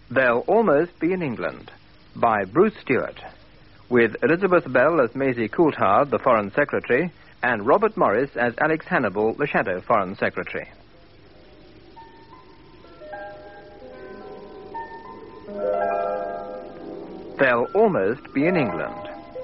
They'll Almost Be in England, by Bruce Stewart, with Elizabeth Bell as Maisie Coulthard, the Foreign Secretary, and Robert Morris as Alex Hannibal, the Shadow Foreign Secretary. They'll Almost Be in England.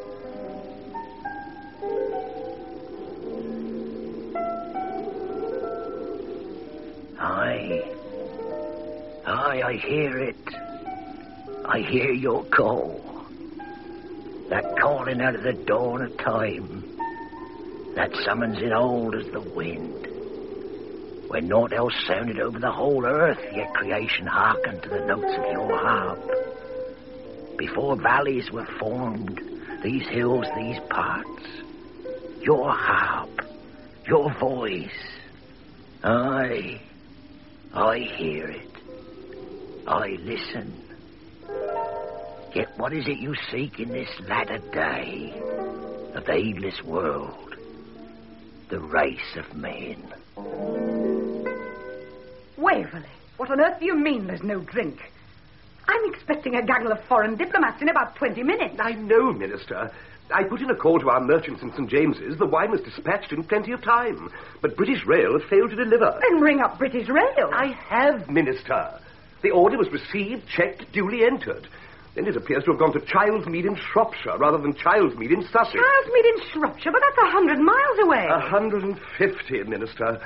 Aye, I hear it. I hear your call. That calling out of the dawn of time. That summons it old as the wind. When naught else sounded over the whole earth, yet creation hearkened to the notes of your harp. Before valleys were formed, these hills, these parts, your harp, your voice. Aye, I hear it. I listen. Yet what is it you seek in this latter day of the heedless world, the race of men? Waverley, what on earth do you mean there's no drink? I'm expecting a gaggle of foreign diplomats in about 20 minutes. I know, Minister. I put in a call to our merchants in St. James's. The wine was dispatched in plenty of time. But British Rail have failed to deliver. Then ring up British Rail. I have, Minister. The order was received, checked, duly entered. Then it appears to have gone to Childsmead in Shropshire rather than Childsmead in Sussex. Childsmead in Shropshire? But that's 100 miles away. 150, Minister.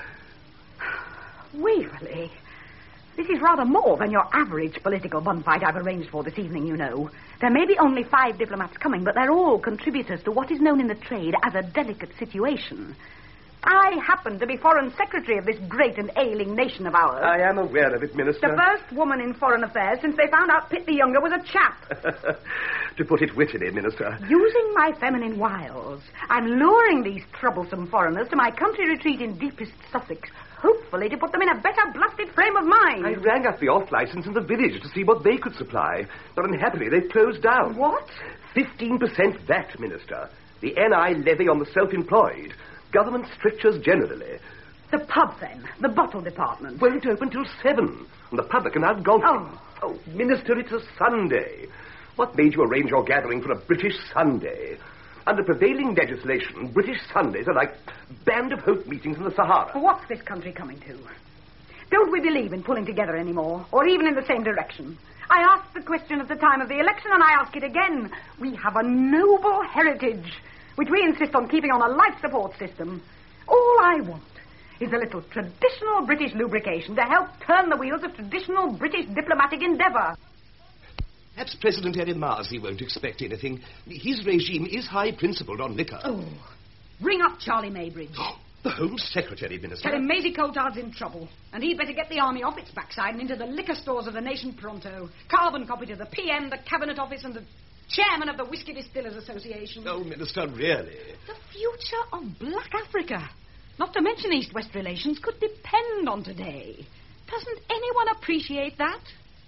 Waverley, this is rather more than your average political bun fight I've arranged for this evening, you know. There may be only 5 diplomats coming, but they're all contributors to what is known in the trade as a delicate situation. I happen to be Foreign Secretary of this great and ailing nation of ours. I am aware of it, Minister. The first woman in foreign affairs since they found out Pitt the Younger was a chap. To put it wittily, Minister. Using my feminine wiles, I'm luring these troublesome foreigners to my country retreat in deepest Sussex, hopefully to put them in a better blasted frame of mind. I rang up the off-licence in the village to see what they could supply, but unhappily they've closed down. What? 15% VAT, Minister. The NI levy on the self-employed. Government strictures generally. The pub, then. The bottle department. Won't open till 7, and the public are now golfing. Oh, Minister, it's a Sunday. What made you arrange your gathering for a British Sunday? Under prevailing legislation, British Sundays are like Band of Hope meetings in the Sahara. What's this country coming to? Don't we believe in pulling together anymore, or even in the same direction? I asked the question at the time of the election, and I ask it again. We have a noble heritage, which we insist on keeping on a life support system. All I want is a little traditional British lubrication to help turn the wheels of traditional British diplomatic endeavour. Perhaps President Erimasi won't expect anything. His regime is high-principled on liquor. Oh, ring up Charlie Maybridge. The Home Secretary, Minister. Tell him Maisie Coulthard's in trouble, and he'd better get the army off its backside and into the liquor stores of the nation pronto. Carbon copy to the PM, the Cabinet Office, and the Chairman of the Whisky Distillers Association. Oh, Minister, really? The future of Black Africa, not to mention East-West relations, could depend on today. Doesn't anyone appreciate that?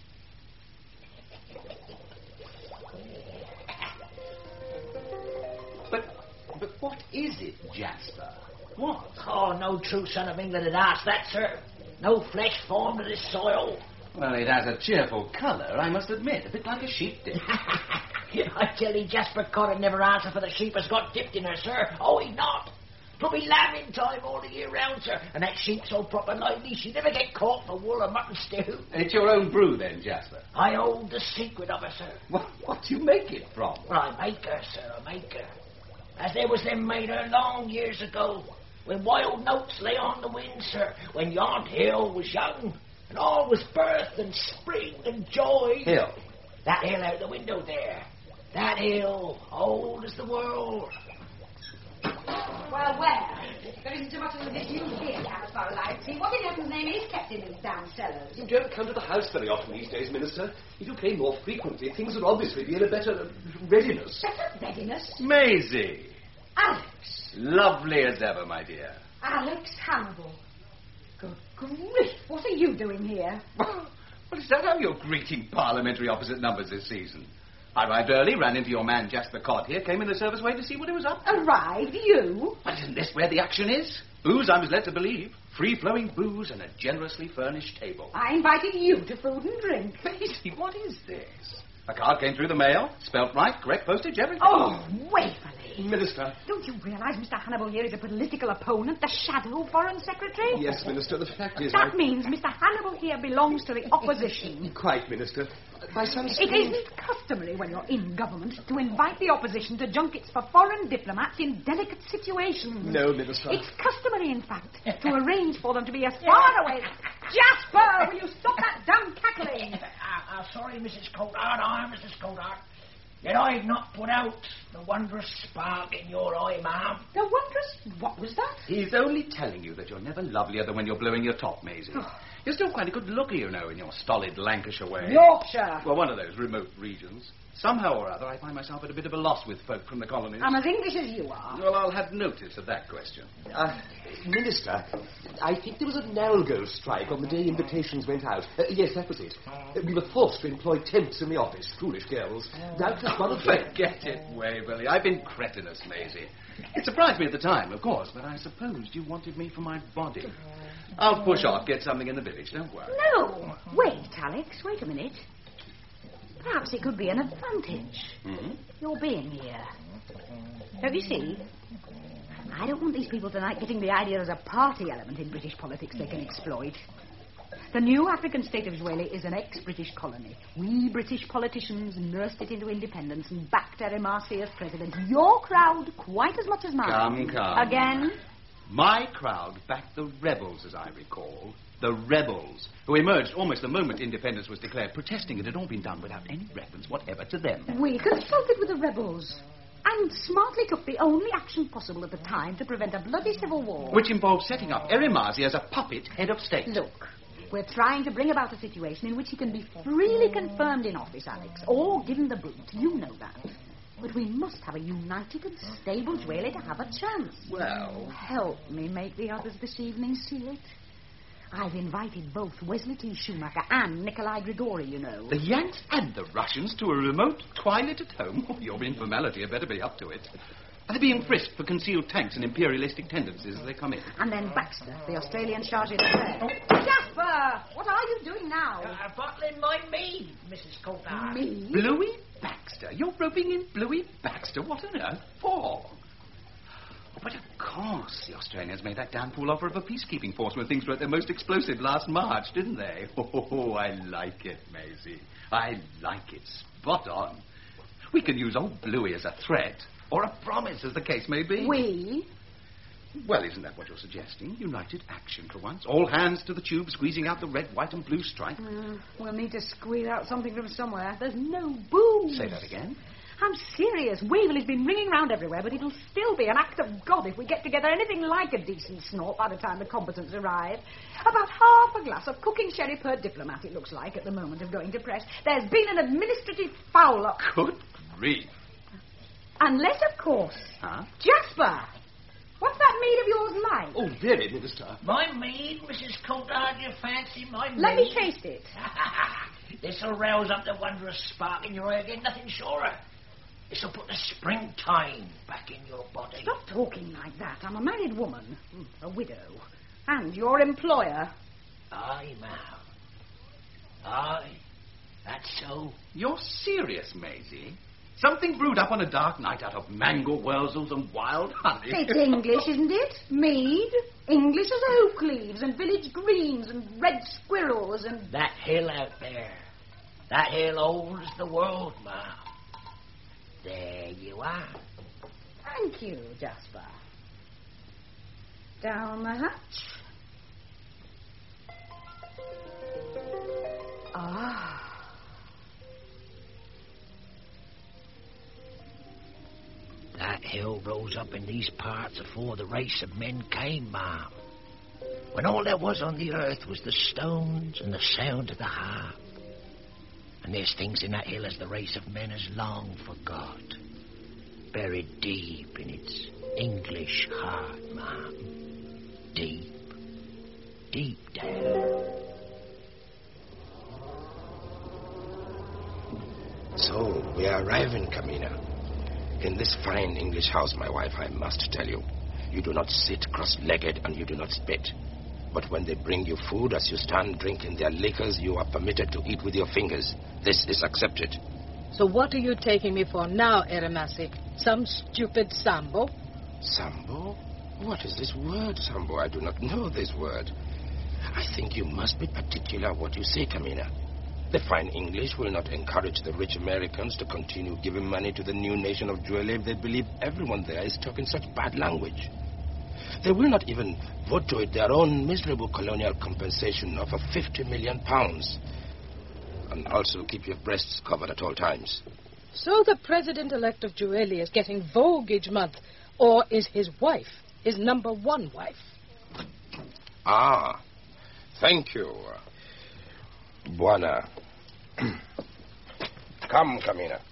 But what is it, Jasper? What? Oh, no true son of England had asked that, sir. No flesh formed to this soil. Well, it has a cheerful colour, I must admit. A bit like a sheep dip. I tell you, Jasper Cotton never answer for the sheep has got dipped in her, sir. Oh, he not. 'Twill be lambing time all the year round, sir. And that sheep so proper lively, she never get caught for wool or mutton stew. It's your own brew, then, Jasper? I hold the secret of her, sir. What do you make it from? Well, I make her, sir, I make her. As there was them made her long years ago, when wild notes lay on the wind, sir, when Yont Hill was young, and all was birth and spring and joy. Hill? That hill out the window there. That hill, old as the world. Well, there isn't too much of this news here, as far as I see. What in heaven's name is kept in these down cellars? You don't come to the house very often these days, Minister. If you came more frequently, things would obviously be in a better readiness. Better readiness? Maisie! Alex! Lovely as ever, my dear. Alex Hannibal. Good grief, what are you doing here? Well, is that how you're greeting parliamentary opposite numbers this season? I arrived early, ran into your man Jasper Codd here, came in the service way to see what he was up to. Arrived, you? But isn't this where the action is? Booze, I was led to believe. Free-flowing booze and a generously furnished table. I invited you to food and drink. Maisie, what is this? A card came through the mail, spelt right, correct postage, everything. Oh, Waverley. Minister. Don't you realize Mr. Hannibal here is a political opponent, the shadow foreign secretary? Yes, Minister, the fact is... That means Mr. Hannibal here belongs to the opposition. Quite, Minister. By some It isn't customary when you're in government to invite the opposition to junkets for foreign diplomats in delicate situations. No, Minister. It's customary, in fact, to arrange for them to be as far away... Jasper, will you stop that damn cackling? Sorry, Mrs. Coulthard. Mrs. Coulthard. Yet I've not put out the wondrous spark in your eye, ma'am. The wondrous... What was that? He's only telling you that you're never lovelier than when you're blowing your top, Maisie. You're still quite a good looker, you know, in your stolid Lancashire way. Yorkshire. Well, one of those remote regions. Somehow or other, I find myself at a bit of a loss with folk from the colonies. I'm as English as you are. Well, I'll have notice of that question. Minister, I think there was a Nalgo strike on the day invitations went out. Yes, that was it. We were forced to employ temps in the office. Foolish girls. Doubtless one of them... Forget it, Waverley. I've been cretinous, Maisie. It surprised me at the time, of course, but I supposed you wanted me for my body. I'll push off, get something in the village, don't worry. No. Wait, Alex, wait a minute. Perhaps it could be an advantage. Mm-hmm. Your being here. Don't you see? I don't want these people tonight getting the idea there's a party element in British politics they can exploit. The new African state of Zweli is an ex-British colony. We British politicians nursed it into independence and backed Eri Marcy as president. Your crowd quite as much as mine. Come. Again? My crowd backed the rebels, as I recall. The rebels, who emerged almost the moment independence was declared, protesting it had all been done without any reference whatever to them. We consulted with the rebels and smartly took the only action possible at the time to prevent a bloody civil war. Which involved setting up Eri Marcy as a puppet head of state. Look, we're trying to bring about a situation in which he can be freely confirmed in office, Alex, or given the boot. You know that. But we must have a united and stable Zweli to have a chance. Well... Help me make the others this evening see it. I've invited both Wesley T. Schumacher and Nikolai Grigori, you know. The Yanks and the Russians to a remote twilight at home? Oh, your informality had better be up to it. Are they being frisked for concealed tanks and imperialistic tendencies as they come in? And then Baxter, the Australian charge d'affaires. Jasper! What are you doing now? Bottling my mead, Mrs. Coulthard. Me? Bluey Baxter? You're roping in Bluey Baxter? What on earth for? Oh, but of course, the Australians made that damn fool offer of a peacekeeping force when things were at their most explosive last March, didn't they? Oh, I like it, Maisie. I like it. Spot on. We can use old Bluey as a threat, or a promise, as the case may be. We? Well, isn't that what you're suggesting? United action for once. All hands to the tube, squeezing out the red, white and blue stripe. We'll need to squeeze out something from somewhere. There's no booze. Say that again. I'm serious. Waverley's been ringing round everywhere, but it'll still be an act of God if we get together anything like a decent snort by the time the competents arrive. About half a glass of cooking sherry per diplomat, it looks like, at the moment of going to press. There's been an administrative foul-up. Good grief. Unless, of course... Huh? Jasper! What's that mead of yours like? Oh, very, Minister. My mead, Mrs. Coulthard, you fancy my mead? Let me taste it. This'll rouse up the wondrous spark in your eye again, nothing surer. This'll put the springtime back in your body. Stop talking like that. I'm a married woman, a widow, and your employer. Aye, ma'am. Aye, that's so. You're serious, Maisie? Something brewed up on a dark night out of mango wurzels and wild honey. It's English, isn't it? Mead. English as oak leaves and village greens and red squirrels and... That hill out there. That hill owns the world, ma'am. There you are. Thank you, Jasper. Down the hatch. Ah. That hill rose up in these parts afore the race of men came, ma'am. When all there was on the earth was the stones and the sound of the harp. And there's things in that hill as the race of men has long forgot. Buried deep in its English heart, ma'am. Deep, deep down. So, we are arriving, Camina. In this fine English house, my wife, I must tell you. You do not sit cross-legged and you do not spit. But when they bring you food, as you stand drinking their liquors, you are permitted to eat with your fingers. This is accepted. So what are you taking me for now, Eramasi? Some stupid Sambo? Sambo? What is this word, Sambo? I do not know this word. I think you must be particular what you say, Camina. The fine English will not encourage the rich Americans to continue giving money to the new nation of Juele if they believe everyone there is talking such bad language. They will not even vote to it their own miserable colonial compensation of £50 million. And also keep your breasts covered at all times. So the president-elect of Juele is getting Vogue each month, or is his wife, his number one wife? Ah, thank you. Buona. Come, Camina.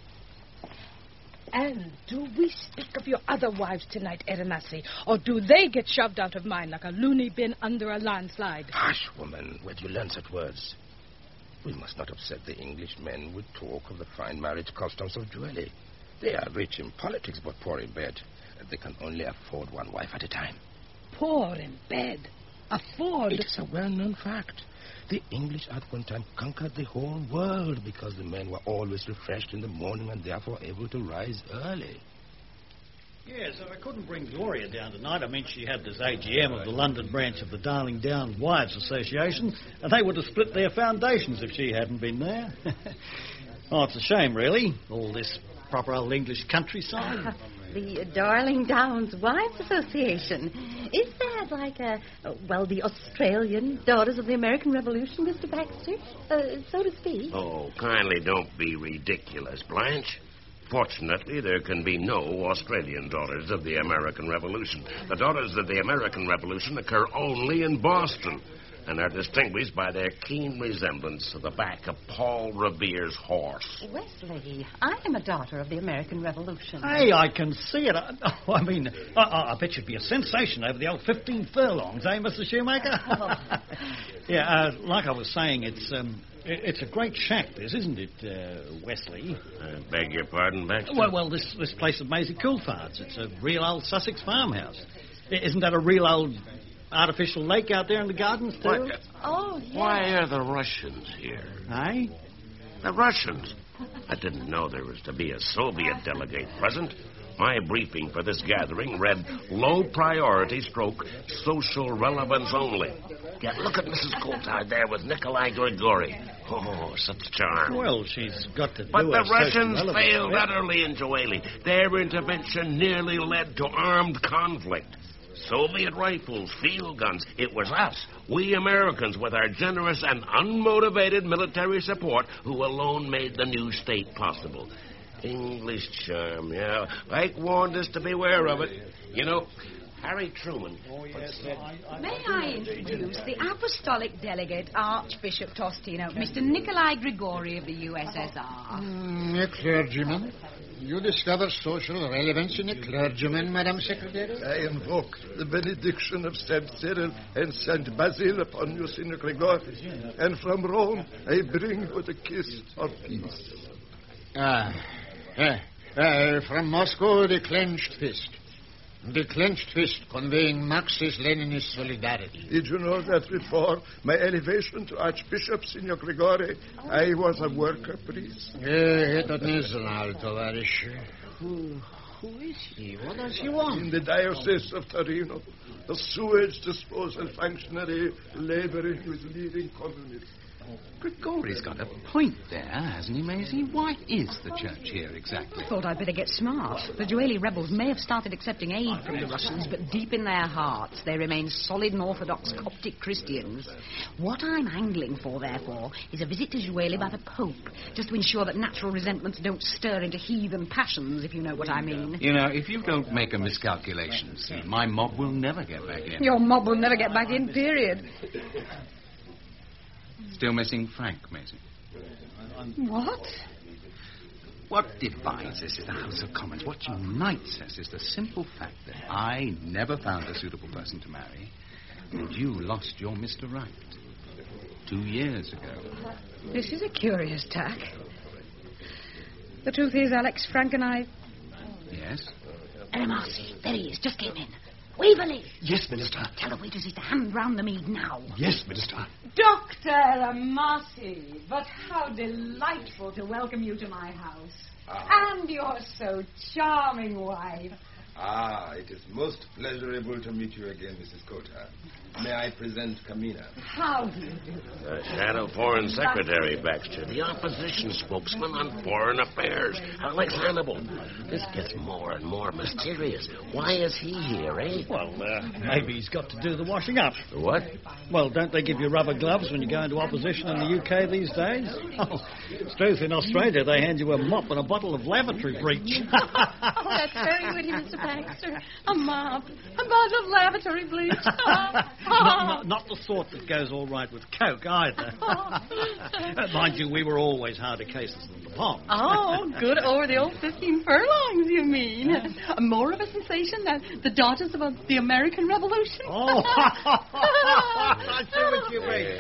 And do we speak of your other wives tonight, Eramasi, or do they get shoved out of mine like a loony bin under a landslide? Hush, woman. Where do you learn such words? We must not upset the English men with talk of the fine marriage customs of Juele. They are rich in politics, but poor in bed. They can only afford one wife at a time. Poor in bed? Afford? It's a well-known fact. The English at one time conquered the whole world because the men were always refreshed in the morning and therefore able to rise early. Yes, I couldn't bring Gloria down tonight. I mean, she had this AGM of the London branch of the Darling Downs Wives Association, and they would have split their foundations if she hadn't been there. Oh, it's a shame, really, all this proper old English countryside. The Darling Downs Wives Association. Is that like the Australian Daughters of the American Revolution, Mr. Baxter? So to speak. Oh, kindly don't be ridiculous, Blanche. Fortunately, there can be no Australian Daughters of the American Revolution. The Daughters of the American Revolution occur only in Boston and are distinguished by their keen resemblance to the back of Paul Revere's horse. Wesley, I am a daughter of the American Revolution. Hey, I can see it. I bet you'd be a sensation over the old 15 furlongs, eh, Mr. Shoemaker? Oh. Yeah, like I was saying, it's a great shack, this, isn't it, Wesley? I beg your pardon, Baxter? Well, this place of Maisie Coulthard's. It's a real old Sussex farmhouse. Isn't that a real old artificial lake out there in the gardens, too? What? Oh, yes. Why are the Russians here? Eh? The Russians? I didn't know there was to be a Soviet delegate present. My briefing for this gathering read low priority / social relevance only. Yeah, look at Mrs. Coulthard there with Nikolai Grigori. Oh, such charm. Well, she's got to do But the her Russians social failed relevance. utterly in Juele. Their intervention nearly led to armed conflict. Soviet rifles, field guns. It was us, we Americans, with our generous and unmotivated military support, who alone made the new state possible. English charm, yeah. Ike warned us to beware of it. You know, Harry Truman. Oh, yes. May I introduce the apostolic delegate, Archbishop Tostino, Mr. Nikolai Grigori of the USSR. A clergyman? You discover social relevance in a clergyman, Madam Secretary? I invoke the benediction of St. Cyril and St. Basil upon you, Signor Grigori. And from Rome, I bring you the kiss of peace. From Moscow, the clenched fist. The clenched fist conveying Marxist-Leninist solidarity. Did you know that before my elevation to Archbishop, Signor Grigori, I was a worker priest? Это не знал, товарищ. Who is he? What does he want? In the Diocese of Torino, a sewage disposal functionary laboring with leading communists. Grigori's got a point there, hasn't he, Maisie? Why is the church here exactly? I thought I'd better get smart. The Juele rebels may have started accepting aid from the Russians, but deep in their hearts they remain solid and orthodox Coptic Christians. What I'm angling for, therefore, is a visit to Juele by the Pope, just to ensure that natural resentments don't stir into heathen passions, if you know what I mean. You know, if you don't make a miscalculation, see, my mob will never get back in. Your mob will never get back in, period. Still missing Frank, Maisie? What? What divides us is the House of Commons. What unites us is the simple fact that I never found a suitable person to marry, and you lost your Mr. Right 2 years ago. This is a curious tack. The truth is, Alex, Frank and I... Yes? Marcy, there he is, just came in. Waverley! Yes, Minister. Tell the waiters to hand round the mead now. Yes, Minister. Dr. Massey, but how delightful to welcome you to my house. And your so charming wife. It is most pleasurable to meet you again, Mrs. Coulthard. May I present Kamina? How do you do? The Shadow Foreign Secretary, Baxter. The opposition spokesman on foreign affairs, Alex Hannibal. This gets more and more mysterious. Why is he here, eh? Well, maybe he's got to do the washing up. What? Well, don't they give you rubber gloves when you go into opposition in the UK these days? Oh, it's truth, in Australia they hand you a mop and a bottle of lavatory bleach. Oh, that's very witty, Mr. Baxter. A mop, a bottle of lavatory bleach. Not the sort that goes all right with Coke, either. Mind you, we were always harder cases than the Poms. Oh, good over the old 15 furlongs, you mean. More of a sensation than the daughters of the American Revolution. Oh, I see what you mean.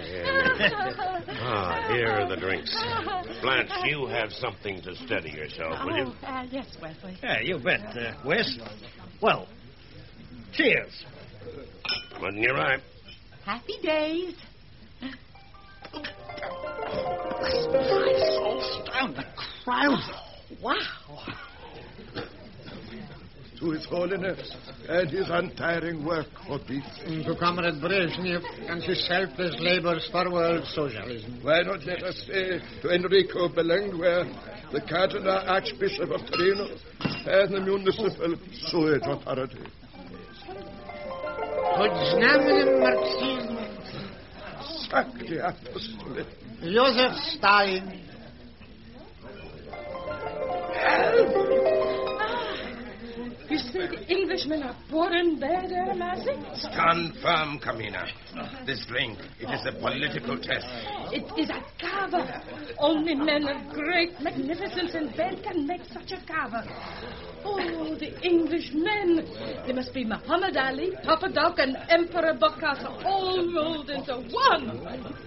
Here are the drinks. Blanche, you have something to steady yourself, will you? Yes, Wesley. Yeah, you bet, Wes. Well, cheers. Wasn't you right? Happy days. Down the crowd. Wow. To His Holiness and his untiring work for peace. To Comrade Brezhnev and his selfless labors for world socialism. Why not let us say to Enrico Berlinguer, the Cardinal Archbishop of Torino, and the municipal sewage authority. Pod znamenem marxizmu. Sakti apostole. Joseph Stalin. You say the Englishmen are poor and bad, Massey? Stand firm, Kamina. This drink, it is a political test. It is a cava. Only men of great magnificence and bed can make such a cava. Oh, the English men. They must be Muhammad Ali, Papa Doc, and Emperor Bokassa, all rolled into one.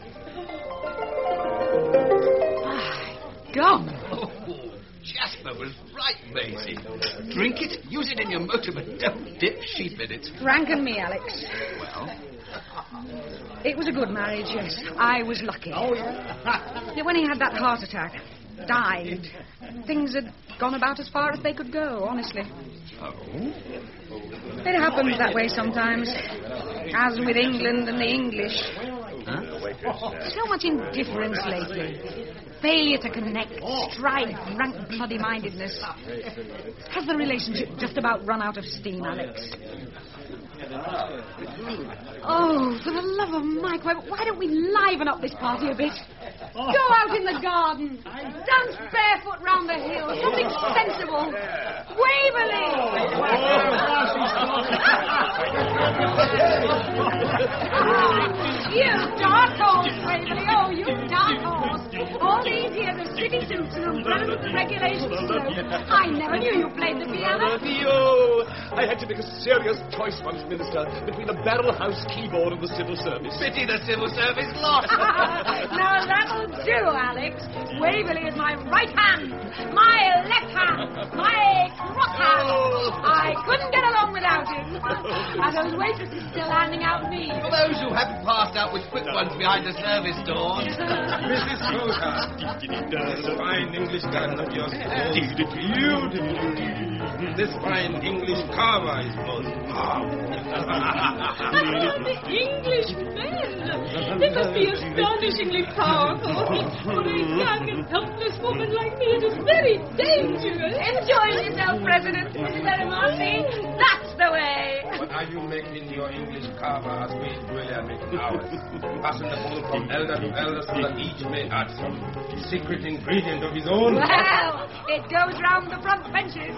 Gum. Jasper was right, Maisie. Drink it, use it in your motor, but don't dip sheep in it. Frank and me, Alex. Well? It was a good marriage, yes. I was lucky. Oh, yeah? When he had that heart attack, died, things had gone about as far as they could go, honestly. Oh? It happens that way sometimes. As with England and the English. Huh? So much indifference lately. Failure to connect, strife, rank bloody-mindedness. Has the relationship just about run out of steam, Alex? Oh, for the love of Mike, why don't we liven up this party a bit? Go out in the garden. Dance barefoot round the hill. Something sensible. Waverley! You dark horse, Waverley. Oh, you dark horse. All these years of city suits and umbrellas and regulations slope. I never knew you played the piano. Theo, I had to make a serious choice once, Minister, between the barrel house keyboard and the civil service. Pity the civil service lost. Now that'll do, Alex. Waverley is my right hand, my left hand, my cross hand. I couldn't get along without him. And those waitresses still handing out mead. For those who haven't passed out with quick ones behind the service doors. Mrs. Coulthard, this fine English garden of yours is beautiful. This fine English carver is most The English men. They must be astonishingly powerful. For a young and helpless woman like me, it is very dangerous. Enjoy yourself, President. Mrs. Eremasi. That's the way. But are you making your English carver as we really are making ours? Passing the ball from elder to elder so that each may add some secret ingredient of his own? Well, it goes round the front benches.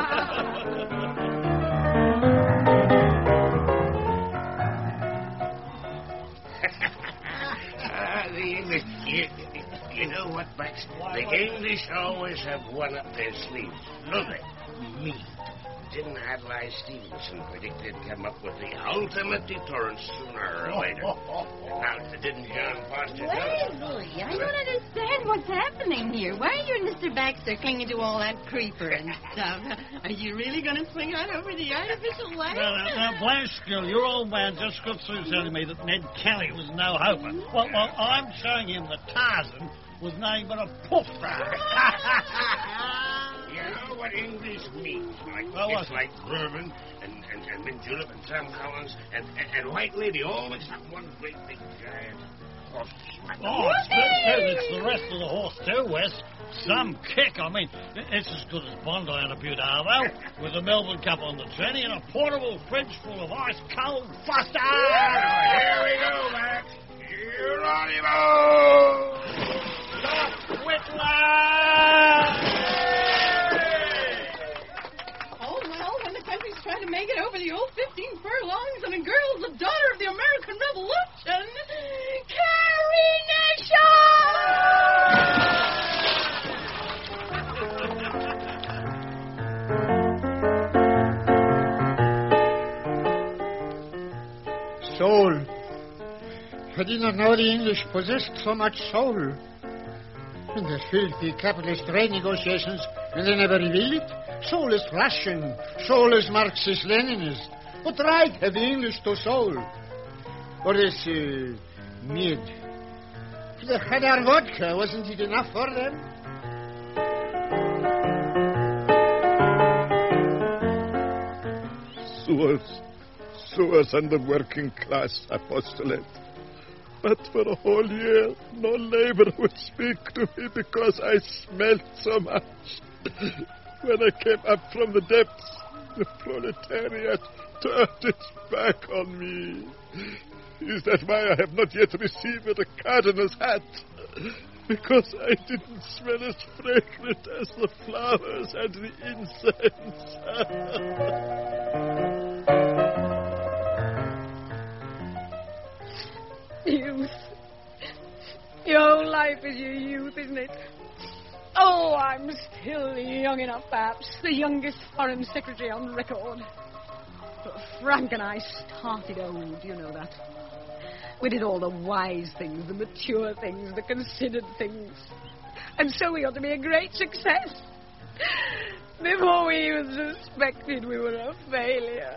The English... You know what, Max? The English always have one up their sleeve, don't they? Me. Didn't Adlai Stevenson predict they'd come up with the ultimate deterrent sooner or later? Now, didn't John Foster? Leslie, I don't understand what's happening here. Why are you and Mr. Baxter clinging to all that creeper and stuff? Are you really going to swing out over the artificial leg? Now, Blanchgill, your old man just got through telling me that Ned Kelly was no hoper. Well, I'm showing him that Tarzan was nothing but a poof rag. You know what English means? It's like Bourbon and Mint Julep and Sam Collins and White Lady always have one great big giant horse. It's the rest of the horse too, Wes. Some kick. I mean, it's as good as Bondi on a Butte with the Melbourne Cup on the tranny and a portable fridge full of ice-cold Foster. Here we go, Max. You're on him all. Stop, Whitlam! Country's trying to make it over the old 15 furlongs, and a girl's the daughter of the American Revolution. Carrie Nation! Soul. I did not know the English possessed so much soul. In the filthy capitalist trade negotiations, and they never reveal it. Soul is Russian. Soul is Marxist-Leninist. What right have the English to soul? Or this, mid? They had our vodka. Wasn't it enough for them? Sewers and the working class apostolate. But for a whole year, no laborer would speak to me because I smelled so much. When I came up from the depths, the proletariat turned its back on me. Is that why I have not yet received a cardinal's hat? Because I didn't smell as fragrant as the flowers and the incense. Youth. Your whole life is your youth, isn't it? Oh, I'm still young enough, perhaps. The youngest foreign secretary on record. But Frank and I started old, you know that. We did all the wise things, the mature things, the considered things. And so we ought to be a great success. Before we even suspected we were a failure.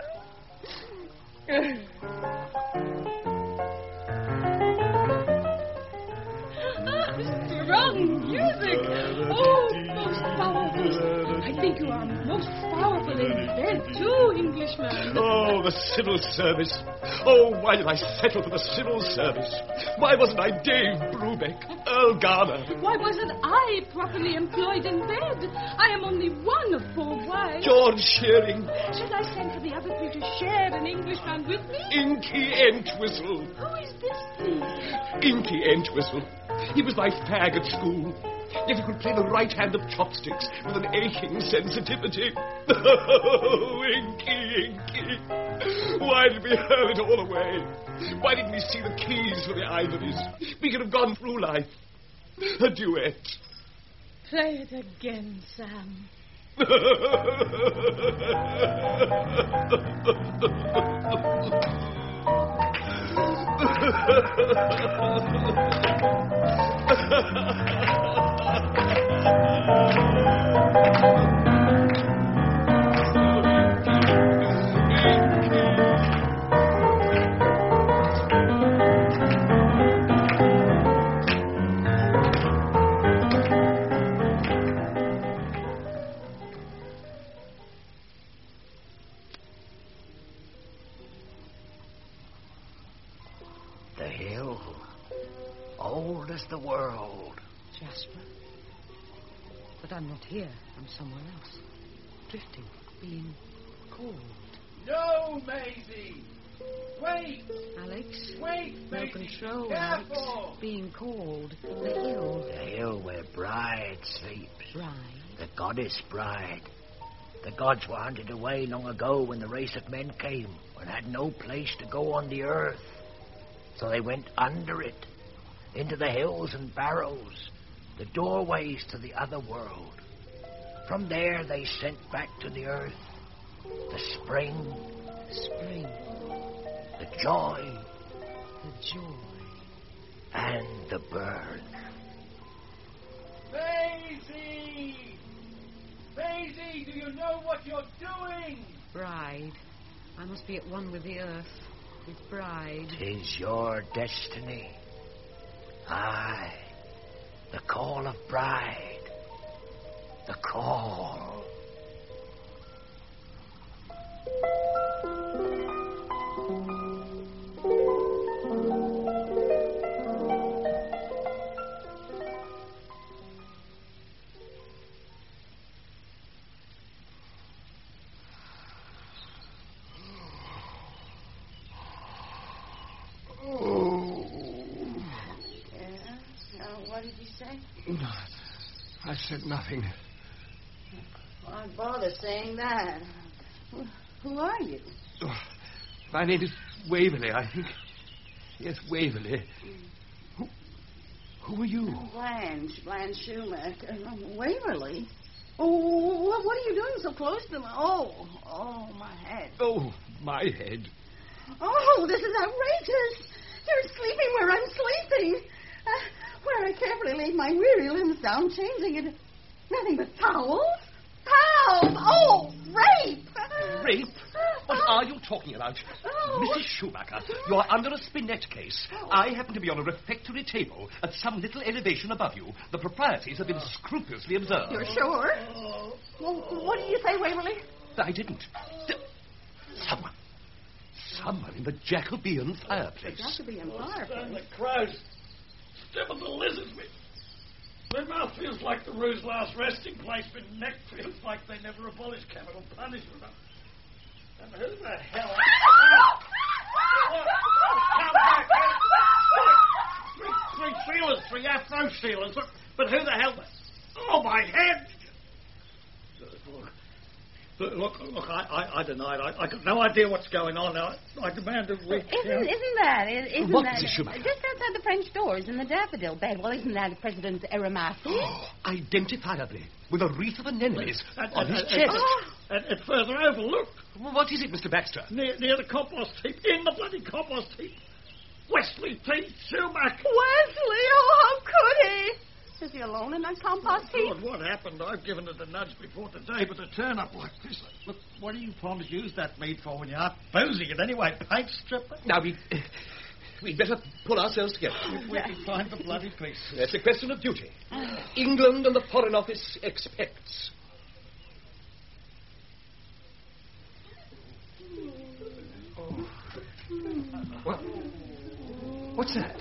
Strong music! Oh, most powerful! I think you are most powerful in bed, too, Englishman. Oh, the civil service. Oh, why did I settle for the civil service? Why wasn't I Dave Brubeck, Earl Garner? Why wasn't I properly employed in bed? I am only one of 4 wives. George Shearing. Should I send for the other 3 to share an Englishman with me? Inky Entwistle. Who is this, please? Inky Entwistle. He was my fag at school. Yet he could play the right hand of chopsticks with an aching sensitivity. Oh, Inky, Inky. Why did we hurl it all away? Why didn't we see the keys for the ivories? We could have gone through life. A duet. Play it again, Sam. The hill, old as the world. Jasper. But I'm not here. I'm somewhere else. Drifting, being called. No, Maisie! Wait! Alex? Wait, No Maisie! control, Careful! Alex. Being called. The hill. The hill where Bride sleeps. Bride? The goddess Bride. The gods were hunted away long ago when the race of men came and had no place to go on the earth. So they went under it, into the hills and barrows, the doorways to the other world. From there they sent back to the earth The spring. The spring. The joy. The joy. And the birth. Maisie! Maisie, do you know what you're doing? Bride. I must be at one with the earth. With bride. 'Tis your destiny. Aye. The call of bride. The call. What did you say? I said nothing. Why'd bother saying that? Who are you? Oh, my name is Waverley, I think. Yes, Waverley. Who are you? Blanche Schumacher. Waverley? Oh, what are you doing so close to me? Oh, my head. Oh, my head. Oh, this is outrageous. You're sleeping where I'm sleeping. Where I carefully laid my weary limbs down, changing it. Nothing but towels. Towels! Oh, rape! Rape? What are you talking about? Mrs. Schumacher, you're under a spinet case. I happen to be on a refectory table at some little elevation above you. The proprieties have been scrupulously observed. You're sure? Well, what did you say, Waverley? I didn't. Someone in the Jacobean fireplace. The Jacobean fireplace? And the crows. Step of the lizards. Their mouth feels like the Roo's last resting place, but neck feels like they never abolished capital punishment. And who the hell... Come back here. Three sealers, 3 Afro sealers. But who the hell... Oh, my head! Look, I denied. I got no idea what's going on now. I demand a recount. Isn't that... What, Mrs. Schumacher? Just outside the French doors in the daffodil bed. Well, isn't that President Eremasi? Oh, identifiably. With a wreath of anemones on his chest. And further over, look. What is it, Mr. Baxter? Near the compost heap. In the bloody compost heap. Wesley T. Schumacher. Wesley? Oh, how could he? Is he alone in that compost heap? Lord, what happened? I've given it a nudge before today, but to turn up like this... Look, what do you plan to use that meat for when you aren't posing it anyway, paint stripper? Now, we'd better pull ourselves together. If we can find the bloody piece. It's a question of duty. England and the Foreign Office expects. What? What's that?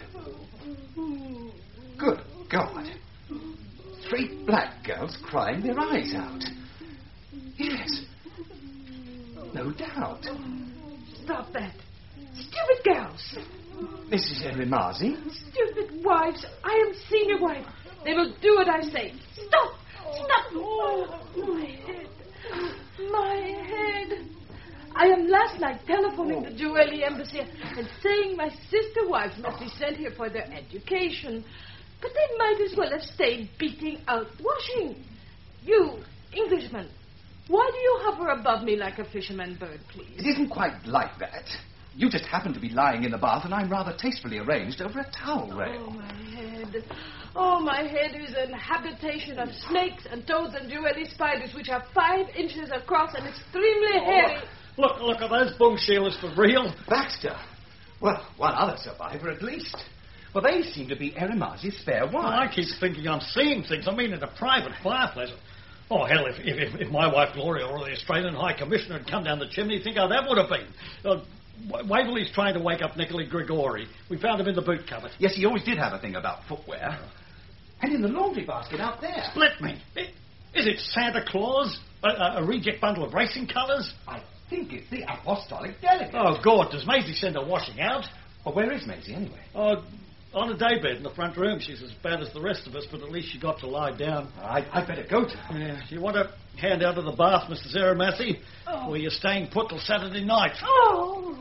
Good God. 3 black girls crying their eyes out. Yes. No doubt. Stop that. Stupid girls. Mrs. Eremasi? Stupid wives. I am senior wife. They will do what I say. Stop! Stop! Oh, my head. My head. I am last night telephoning the Jueli embassy and saying my sister wives must be sent here for their education. But they might as well have stayed beating out washing. You, Englishman, why do you hover above me like a fisherman bird, please? It isn't quite like that. You just happen to be lying in the bath, and I'm rather tastefully arranged over a towel rail. Oh, my head. Oh, my head is an habitation of snakes and toads and jewelry spiders, which are 5 inches across and extremely hairy. Look, are those bung sealers for real? Baxter. Well, one other survivor at least. Well, they seem to be Eremasi's spare wives. Well, I keep thinking I'm seeing things. I mean, in a private fireplace. Oh, hell, if my wife Gloria or the Australian High Commissioner had come down the chimney, think how that would have been. Waverley's trying to wake up Nicola Grigori. We found him in the boot cupboard. Yes, he always did have a thing about footwear. And in the laundry basket out there. Split me. Is it Santa Claus? A reject bundle of racing colours? I think it's the apostolic delegate. Oh, God, does Maisie send her washing out? Well, where is Maisie, anyway? On a daybed in the front room. She's as bad as the rest of us, but at least she got to lie down. I'd better go to her. Yeah. You want a hand out of the bath, Mrs. Eremasi? Or you're staying put till Saturday night? Oh!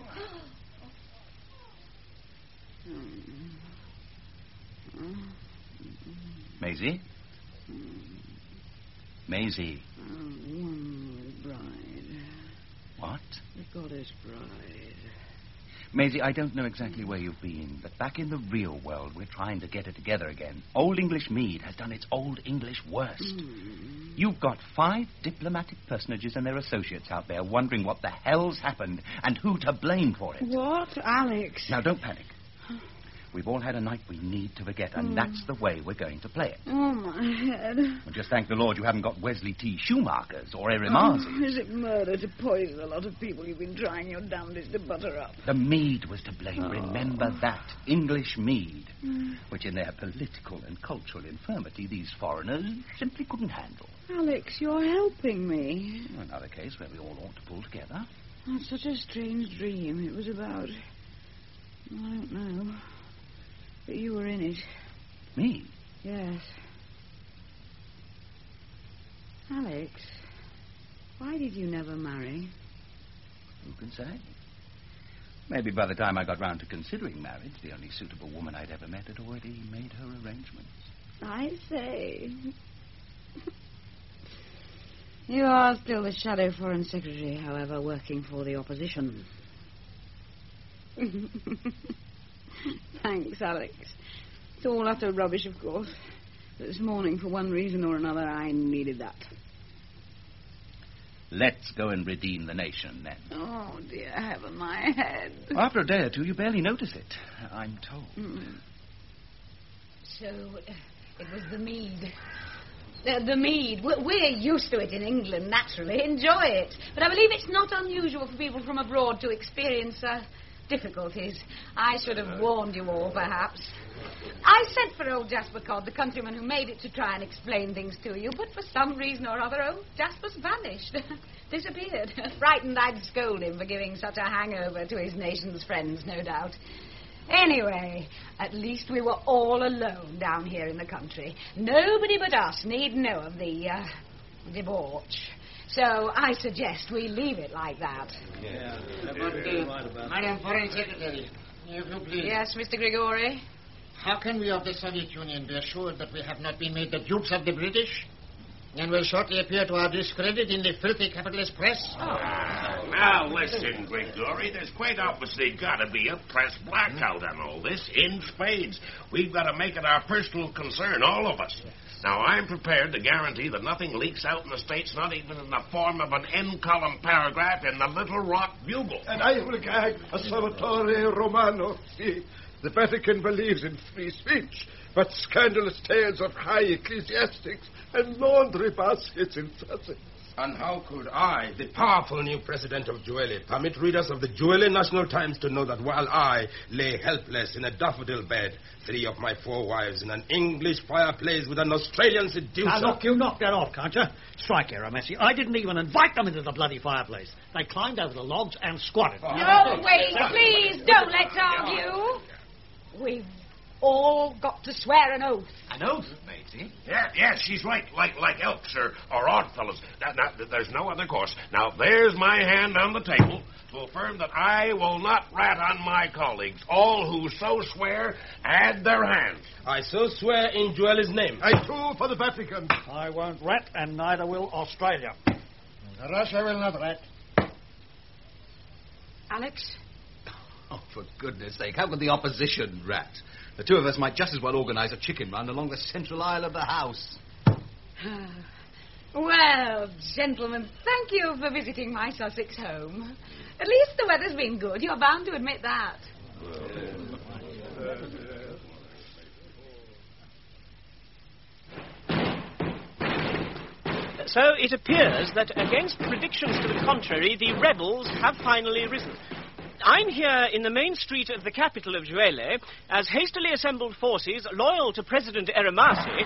Maisie? Maisie. Bride. What? The Goddess Bride. Maisie, I don't know exactly where you've been, but back in the real world, we're trying to get it together again. Old English Mead has done its Old English worst. You've got 5 diplomatic personages and their associates out there wondering what the hell's happened and who to blame for it. What, Alex? Now, don't panic. We've all had a night we need to forget, and that's the way we're going to play it. Oh, my head. Well, just thank the Lord you haven't got Wesley T. Schumacher's or Erimazis. Oh, is it murder to poison a lot of people you've been trying your damnedest to butter up? The mead was to blame. Remember that. English mead. Which in their political and cultural infirmity, these foreigners simply couldn't handle. Alex, you're helping me. Another case where we all ought to pull together. That's such a strange dream. It was about... I don't know. But you were in it. Me? Yes. Alex, why did you never marry? Who can say? Maybe by the time I got round to considering marriage, the only suitable woman I'd ever met had already made her arrangements. I say. You are still the Shadow Foreign Secretary, however, working for the opposition. Thanks, Alex. It's all utter rubbish, of course. But this morning, for one reason or another, I needed that. Let's go and redeem the nation, then. Oh, dear heaven, my head. After a day or two, you barely notice it, I'm told. So, it was the mead. The mead. We're used to it in England, naturally. Enjoy it. But I believe it's not unusual for people from abroad to experience difficulties. I should have warned you all, perhaps. I sent for old Jasper Codd, the countryman who made it, to try and explain things to you, but for some reason or other, old Jasper's vanished. Disappeared. Frightened I'd scold him for giving such a hangover to his nation's friends, no doubt. Anyway, at least we were all alone down here in the country. Nobody but us need know of the debauch. So I suggest we leave it like that. Yeah. Madam Foreign Secretary, if you please. Yes, Mr. Grigori? How can we of the Soviet Union be assured that we have not been made the dupes of the British and will shortly appear to our discredit in the filthy capitalist press? Now, listen, Grigori, there's quite obviously got to be a press blackout on all this, in spades. We've got to make it our personal concern, all of us. Now, I'm prepared to guarantee that nothing leaks out in the States, not even in the form of an end-column paragraph in the Little Rock Bugle. And I will gag a Salvatore Romano. See, the Vatican believes in free speech, but scandalous tales of high ecclesiastics and laundry baskets in Sussex. And how could I, the powerful new president of Juele, permit readers of the Juele National Times to know that while I lay helpless in a daffodil bed, 3 of my 4 wives in an English fireplace with an Australian seducer... Now, look, you knock that off, can't you? Strike, Messi. I didn't even invite them into the bloody fireplace. They climbed over the logs and squatted. No, wait, please, don't let's argue. We've all got to swear an oath. An oath, matey? Yeah, she's right. Like elks or oddfellows. Now, there's no other course. Now, there's my hand on the table to affirm that I will not rat on my colleagues. All who so swear, add their hands. I so swear in Juele's name. I too for the Vatican. I won't rat, and neither will Australia. Russia will not rat. Alex? Oh, for goodness sake, how could the opposition rat? The 2 of us might just as well organise a chicken run along the central aisle of the house. Well, gentlemen, thank you for visiting my Sussex home. At least the weather's been good. You're bound to admit that. So it appears that against predictions to the contrary, the rebels have finally risen. I'm here in the main street of the capital of Juele as hastily assembled forces loyal to President Erimasi...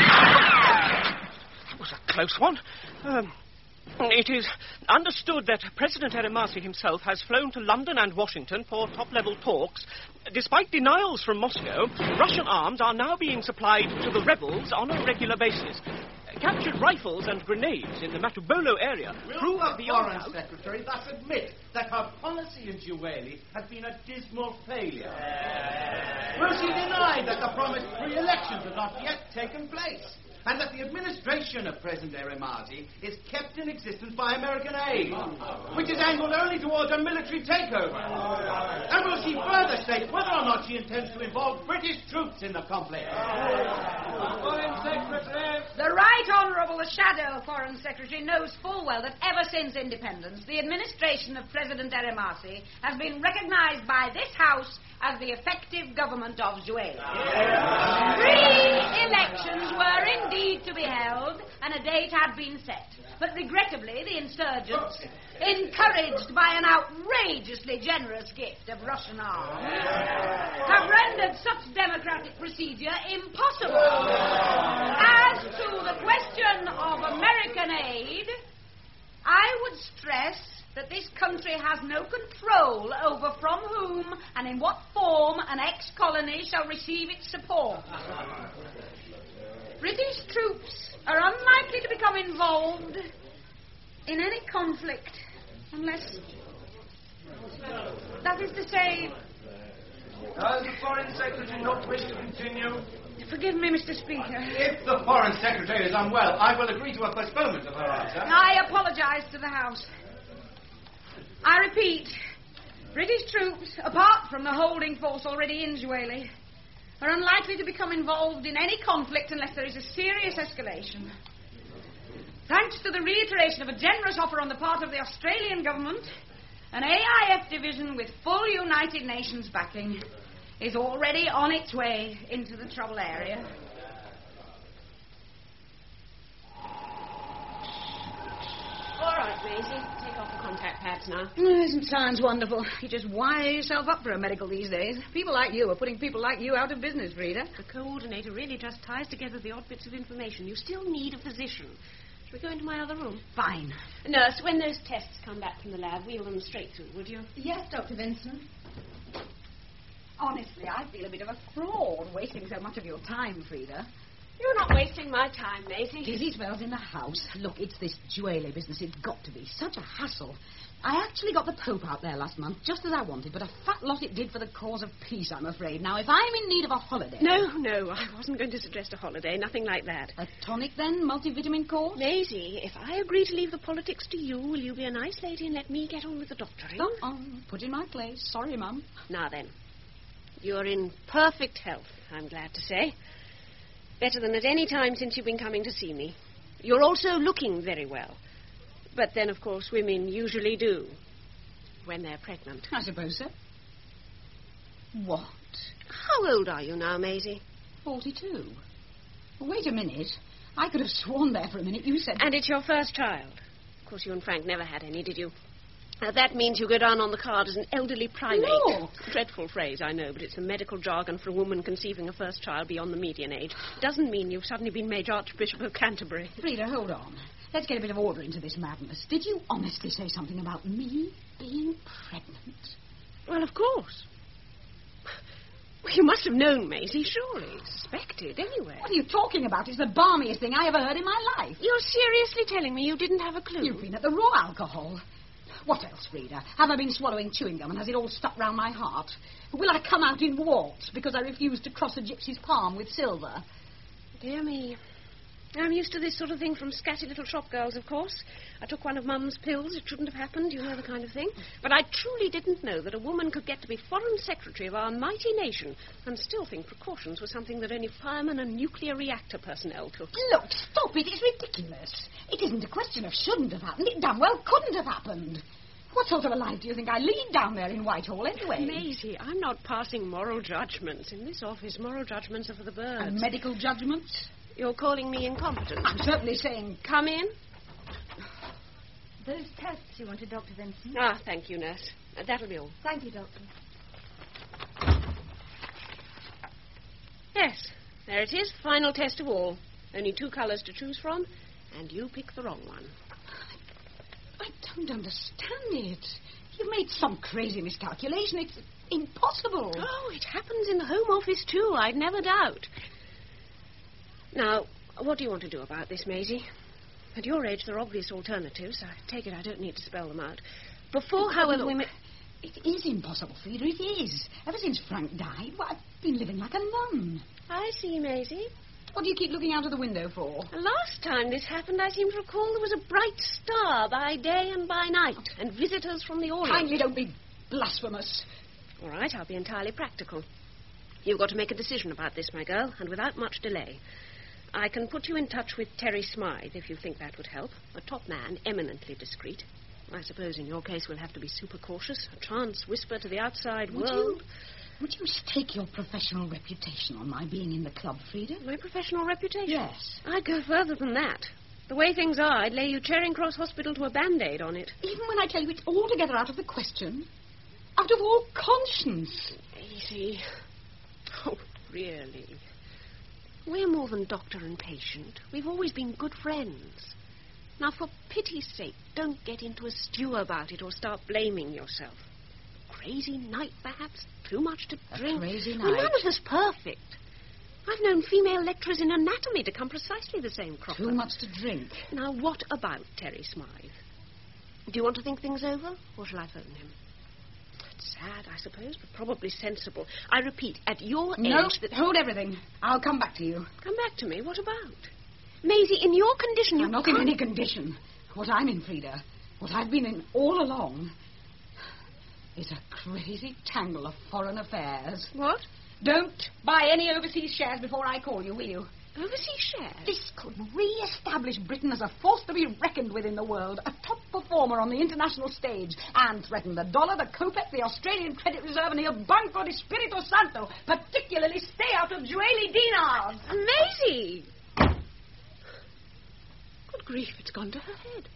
That was a close one. It is understood that President Erimasi himself has flown to London and Washington for top-level talks. Despite denials from Moscow, Russian arms are now being supplied to the rebels on a regular basis. Captured rifles and grenades in the Matubolo area prove the beyond Foreign doubt... Secretary thus admit that her policy in Juele has been a dismal failure? Will she deny that the promised free elections have not yet taken place? and that the administration of President Eremasi is kept in existence by American aid, which is angled only towards a military takeover. And will she further state whether or not she intends to involve British troops in the conflict? Foreign Secretary. The Right Honourable the Shadow Foreign Secretary knows full well that ever since independence, the administration of President Eremasi has been recognised by this House as the effective government of Zuela. Free elections were indeed to be held, and a date had been set. But regrettably, the insurgents, encouraged by an outrageously generous gift of Russian arms, have rendered such democratic procedure impossible. As to the question of American aid, I would stress that this country has no control over from whom and in what form an ex-colony shall receive its support. British troops are unlikely to become involved in any conflict unless... That is to say... Does the Foreign Secretary not wish to continue? Forgive me, Mr. Speaker. If the Foreign Secretary is unwell, I will agree to a postponement of her answer. I apologise to the House. I repeat, British troops, apart from the holding force already in Zuela, are unlikely to become involved in any conflict unless there is a serious escalation. Thanks to the reiteration of a generous offer on the part of the Australian government, an AIF division with full United Nations backing is already on its way into the trouble area. All right, Maisie. Take off the contact pads now. Isn't science wonderful? You just wire yourself up for a medical these days. People like you are putting people like you out of business, Frida. The coordinator really just ties together the odd bits of information. You still need a physician. Shall we go into my other room? Fine. Nurse, when those tests come back from the lab, wheel them straight through, would you? Yes, Dr. Vincent. Honestly, I feel a bit of a fraud wasting so much of your time, Frida. You're not wasting my time, Maisie. Isabel's in the house. Look, it's this Zuela business. It's got to be such a hassle. I actually got the Pope out there last month, just as I wanted, but a fat lot it did for the cause of peace, I'm afraid. Now, if I'm in need of a holiday... No, I wasn't going to suggest a holiday. Nothing like that. A tonic, then? Multivitamin course? Maisie, if I agree to leave the politics to you, will you be a nice lady and let me get on with the doctoring? Put in my place. Sorry, Mum. Now then, you're in perfect health, I'm glad to say. Better than at any time since you've been coming to see me. You're also looking very well. But then, of course, women usually do when they're pregnant. I suppose so. What? How old are you now, Maisie? 42. Wait a minute. I could have sworn there for a minute you said... And it's your first child. Of course, you and Frank never had any, did you? That means you go down on the card as an elderly primate. No. Dreadful phrase, I know, but it's the medical jargon for a woman conceiving a first child beyond the median age. Doesn't mean you've suddenly been made Archbishop of Canterbury. Frida, hold on. Let's get a bit of order into this madness. Did you honestly say something about me being pregnant? Well, of course. Well, you must have known, Maisie, surely. Suspected, anyway. What are you talking about? It's the balmiest thing I ever heard in my life. You're seriously telling me you didn't have a clue? You've been at the raw alcohol. What else, Frida? Have I been swallowing chewing gum and has it all stuck round my heart? Will I come out in warts because I refuse to cross a gypsy's palm with silver? Dear me. I'm used to this sort of thing from scatty little shop girls, of course. I took one of Mum's pills. It shouldn't have happened. You know the kind of thing. But I truly didn't know that a woman could get to be Foreign Secretary of our mighty nation and still think precautions were something that only firemen and nuclear reactor personnel took. Look, stop it. It's ridiculous. It isn't a question of shouldn't have happened. It damn well couldn't have happened. What sort of a life do you think I lead down there in Whitehall, anyway? Maisie, I'm not passing moral judgments. In this office, moral judgments are for the birds. And medical judgments? You're calling me incompetent. I'm certainly saying... Come in. Those tests you wanted, Dr. Vincent. Ah, thank you, nurse. That'll be all. Thank you, Doctor. Yes, there it is. Final test of all. Only 2 colours to choose from, and you pick the wrong one. I don't understand it. You've made some crazy miscalculation. It's impossible. Oh, it happens in the Home Office, too, I'd never doubt. Now, what do you want to do about this, Maisie? At your age, there are obvious alternatives. I take it I don't need to spell them out. Before, however, we may... It is impossible, Frida, it is. Ever since Frank died, I've been living like a nun. I see, Maisie. What do you keep looking out of the window for? The last time this happened, I seem to recall there was a bright star by day and by night, and visitors from the Orient. Kindly don't be blasphemous. All right, I'll be entirely practical. You've got to make a decision about this, my girl, and without much delay. I can put you in touch with Terry Smythe, if you think that would help. A top man, eminently discreet. I suppose in your case we'll have to be super cautious. A chance whisper to the outside world. Would you stake your professional reputation on my being in the club, Frida? My professional reputation? Yes. I'd go further than that. The way things are, I'd lay you Charing Cross Hospital to a Band-Aid on it. Even when I tell you it's altogether out of the question? Out of all conscience? Easy. Oh, really? We're more than doctor and patient. We've always been good friends. Now, for pity's sake, don't get into a stew about it or start blaming yourself. Crazy night, perhaps? Too much to drink? Crazy night? We're none of us perfect. I've known female lecturers in anatomy to come precisely the same crop. Too much to drink. Now, what about Terry Smythe? Do you want to think things over, or shall I phone him? It's sad, I suppose, but probably sensible. I repeat, at your No, age... hold everything. I'll come back to you. Come back to me? What about? Maisie, in your condition, I'm not in any condition. What I'm in, Frida, what I've been in all along, is a crazy tangle of foreign affairs. What? Don't buy any overseas shares before I call you, will you? Overseas shares? This could re-establish Britain as a force to be reckoned with in the world, a top performer on the international stage, and threaten the dollar, the kopek, the Australian credit reserve, and the Banco de Spirito Santo. Particularly stay out of Jueli dinars. Maisie! Good grief, it's gone to her head.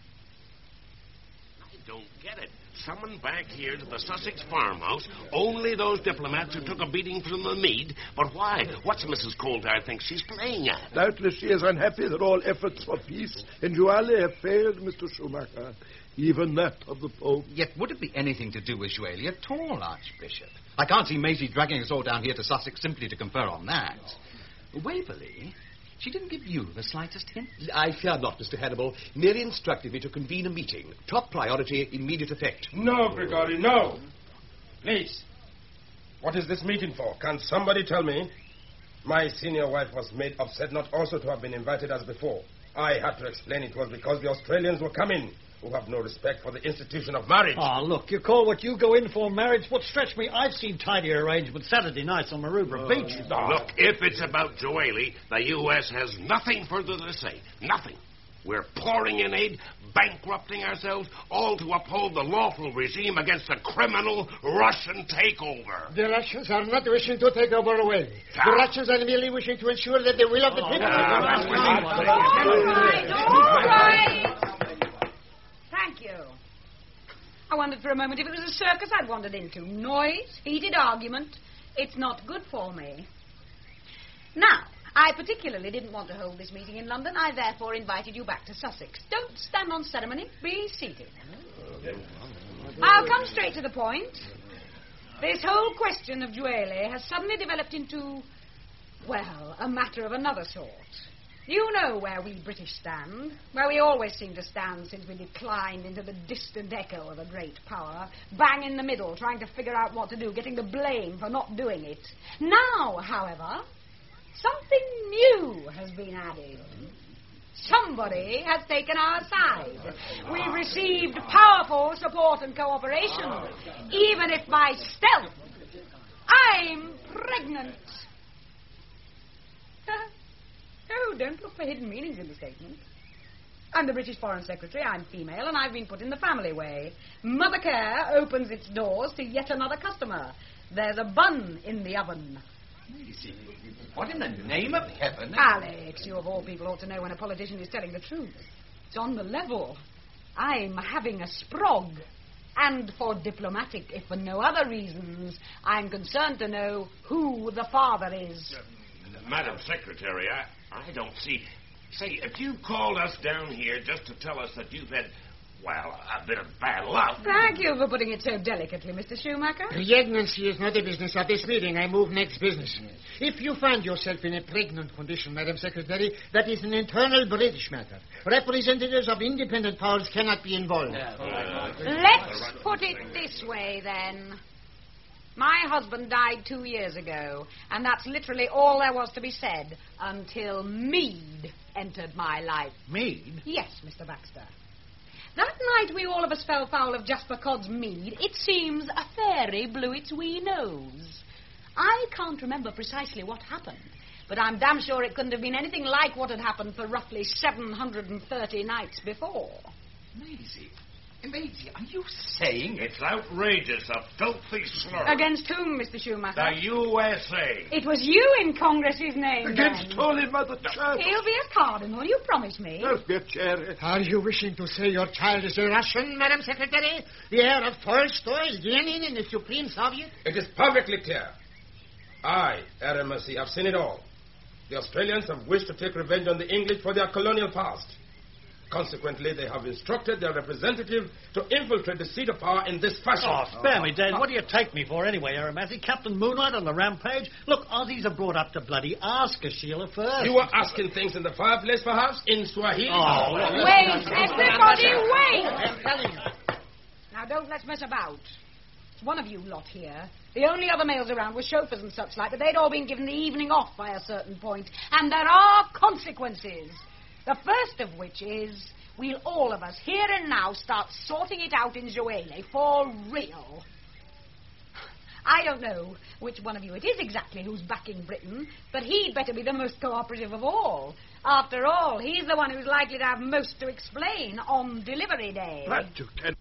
I don't get it. Summoned back here to the Sussex farmhouse, only those diplomats who took a beating from the Mead. But why? What's Mrs. Coulthard think she's playing at? Doubtless she is unhappy that all efforts for peace in Juali have failed, Mr. Schumacher. Even that of the Pope. Yet would it be anything to do with Jueli at all, Archbishop? I can't see Maisie dragging us all down here to Sussex simply to confer on that. Waverley, she didn't give you the slightest hint? I fear not, Mr. Hannibal. Merely instructed me to convene a meeting. Top priority, immediate effect. No, Grigori, no. Please. What is this meeting for? Can somebody tell me? My senior wife was made upset not also to have been invited as before. I had to explain it was because the Australians were coming, who have no respect for the institution of marriage. Oh, look, you call what you go in for marriage? What stretch me? I've seen tidier arrangements Saturday nights on Maroubra Beach. Look, if it's about Joeli, the U.S. has nothing further to say. Nothing. We're pouring in aid, bankrupting ourselves, all to uphold the lawful regime against a criminal Russian takeover. The Russians are not wishing to take over a way. The Russians are merely wishing to ensure that the will of the people... All right. Thank you. I wondered for a moment if it was a circus I'd wandered into. Noise, heated argument. It's not good for me. Now, I particularly didn't want to hold this meeting in London. I therefore invited you back to Sussex. Don't stand on ceremony. Be seated. I'll come straight to the point. This whole question of Jueli has suddenly developed into, well, a matter of another sort. You know where we British stand, where we always seem to stand since we declined into the distant echo of a great power, bang in the middle, trying to figure out what to do, getting the blame for not doing it. Now, however, something new has been added. Somebody has taken our side. We've received powerful support and cooperation, even if by stealth. I'm pregnant. Oh, don't look for hidden meanings in the statement. I'm the British Foreign Secretary, I'm female, and I've been put in the family way. Mother Care opens its doors to yet another customer. There's a bun in the oven. Maisie, what in the name of heaven? Alex, you of all people ought to know when a politician is telling the truth. It's on the level. I'm having a sprog. And for diplomatic, if for no other reasons, I'm concerned to know who the father is. Madam Secretary, I don't see... Say, if you called us down here just to tell us that you've had, well, a bit of bad luck... Thank you for putting it so delicately, Mr. Schumacher. Pregnancy is not the business of this meeting. I move next business. If you find yourself in a pregnant condition, Madam Secretary, that is an internal British matter. Representatives of independent powers cannot be involved. Let's put it this way, then. My husband died 2 years ago, and that's literally all there was to be said until Meade entered my life. Meade? Yes, Mr. Baxter. That night we all of us fell foul of Jasper Codd's Meade, it seems a fairy blew its wee nose. I can't remember precisely what happened, but I'm damn sure it couldn't have been anything like what had happened for roughly 730 nights before. Maisie, are you saying... It's outrageous, a filthy slur. Against whom, Mr. Schumacher? The USA. It was you in Congress's name, Against then. Holy Mother Church. He'll be a cardinal, you promise me. Help me, Cherry. Are you wishing to say your child is a Russian, Madam Secretary? The heir of Tolstoy, Lenin, and the Supreme Soviet? It is perfectly clear. I, RMSC, have seen it all. The Australians have wished to take revenge on the English for their colonial past. Consequently, they have instructed their representative to infiltrate the seat of power in this fashion. Oh, spare me, Dad. What do you take me for anyway, Aramati? Captain Moonlight on the rampage? Look, Aussies are brought up to bloody ask us, Sheila, first. You were asking things in the fireplace, perhaps, in Swahili? Oh, wait, everybody, wait! Now, don't let's mess about. It's one of you lot here. The only other males around were chauffeurs and such like, but they'd all been given the evening off by a certain point. And there are consequences. The first of which is we'll all of us, here and now, start sorting it out in Zoele for real. I don't know which one of you it is exactly who's backing Britain, but he'd better be the most cooperative of all. After all, he's the one who's likely to have most to explain on delivery day. But you can...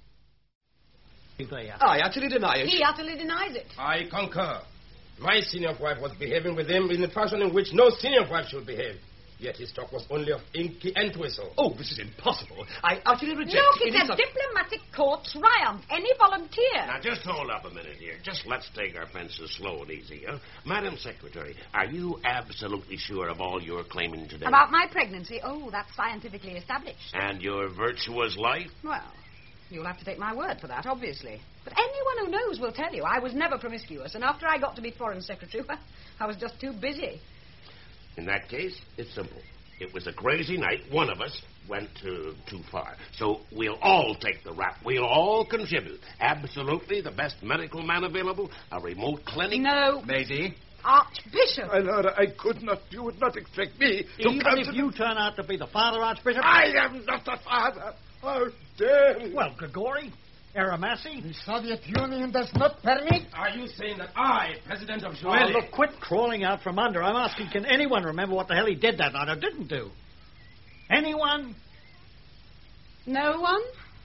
I utterly deny it. He utterly denies it. I concur. My senior wife was behaving with him in the fashion in which no senior wife should behave. Yet his talk was only of inky and whistle. Oh, this is impossible. I utterly reject Look, it's a diplomatic court triumph. Any volunteer. Now, just hold up a minute here. Just let's take our fences slow and easy, huh? Madam Secretary, are you absolutely sure of all you're claiming today? About my pregnancy? Oh, that's scientifically established. And your virtuous life? Well, you'll have to take my word for that, obviously. But anyone who knows will tell you I was never promiscuous, and after I got to be Foreign Secretary, I was just too busy. In that case, it's simple. It was a crazy night. One of us went too far. So we'll all take the rap. We'll all contribute. Absolutely the best medical man available, a remote clinic. No. Maisie. Archbishop. My lord, I could not. You would not expect me to Even come if to... you turn out to be the father, Archbishop? I am not the father. How dare you? Well, Grigori, Aramasi. The Soviet Union does not permit... Are you saying that I, President of Oh, Zoele... look, quit crawling out from under. I'm asking, can anyone remember what the hell he did that night or didn't do? Anyone? No one?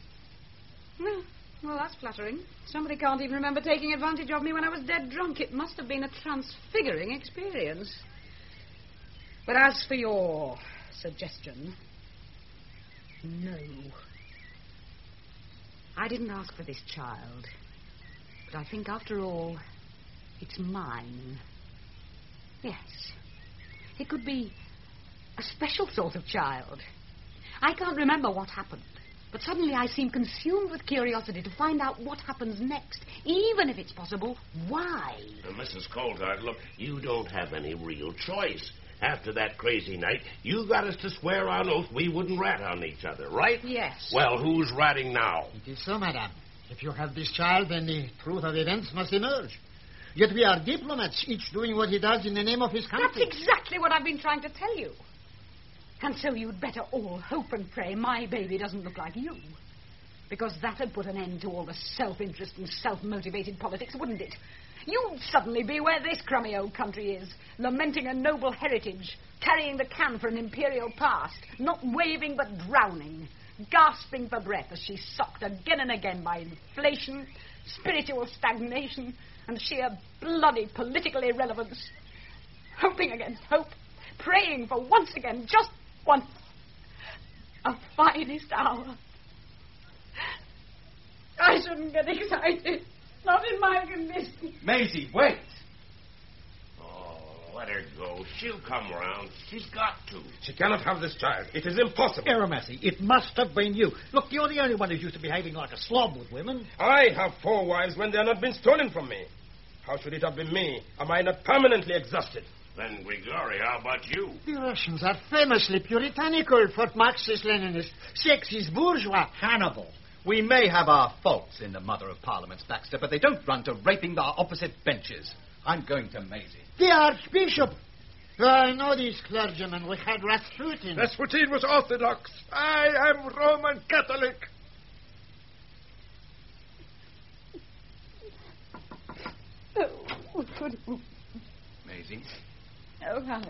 Well, that's flattering. Somebody can't even remember taking advantage of me when I was dead drunk. It must have been a transfiguring experience. But as for your suggestion, no. I didn't ask for this child. But I think, after all, it's mine. Yes. It could be a special sort of child. I can't remember what happened, but suddenly I seem consumed with curiosity to find out what happens next, even if it's possible, why. Mrs. Coulthard, look, you don't have any real choice. After that crazy night, you got us to swear on oath we wouldn't rat on each other, right? Yes. Well, who's ratting now? It is so, madam. If you have this child, then the truth of events must emerge. Yet we are diplomats, each doing what he does in the name of his country. That's exactly what I've been trying to tell you. And so you'd better all hope and pray my baby doesn't look like you. Because that'd put an end to all the self-interest and self-motivated politics, wouldn't it? You'd suddenly be where this crummy old country is, lamenting a noble heritage, carrying the can for an imperial past, not waving but drowning, gasping for breath as she's sucked again and again by inflation, spiritual stagnation, and sheer bloody political irrelevance. Hoping against hope, praying for once again, just once, a finest hour. I shouldn't get excited. Not in my condition. Maisie, wait. Oh, let her go. She'll come around. She's got to. She cannot have this child. It is impossible. Aramasi, it must have been you. Look, you're the only one who's used to behaving like a slob with women. I have 4 wives when they are not been stolen from me. How should it have been me? Am I not permanently exhausted? Then, Grigori, how about you? The Russians are famously puritanical for Marxist-Leninists, sexist bourgeois. Hannibal. We may have our faults in the Mother of Parliaments, Baxter, but they don't run to raping our opposite benches. I'm going to Maisie. The Archbishop! I know these clergymen. We had Rasputin. Rasputin was Orthodox. I am Roman Catholic. Maisie, Oh, Alex.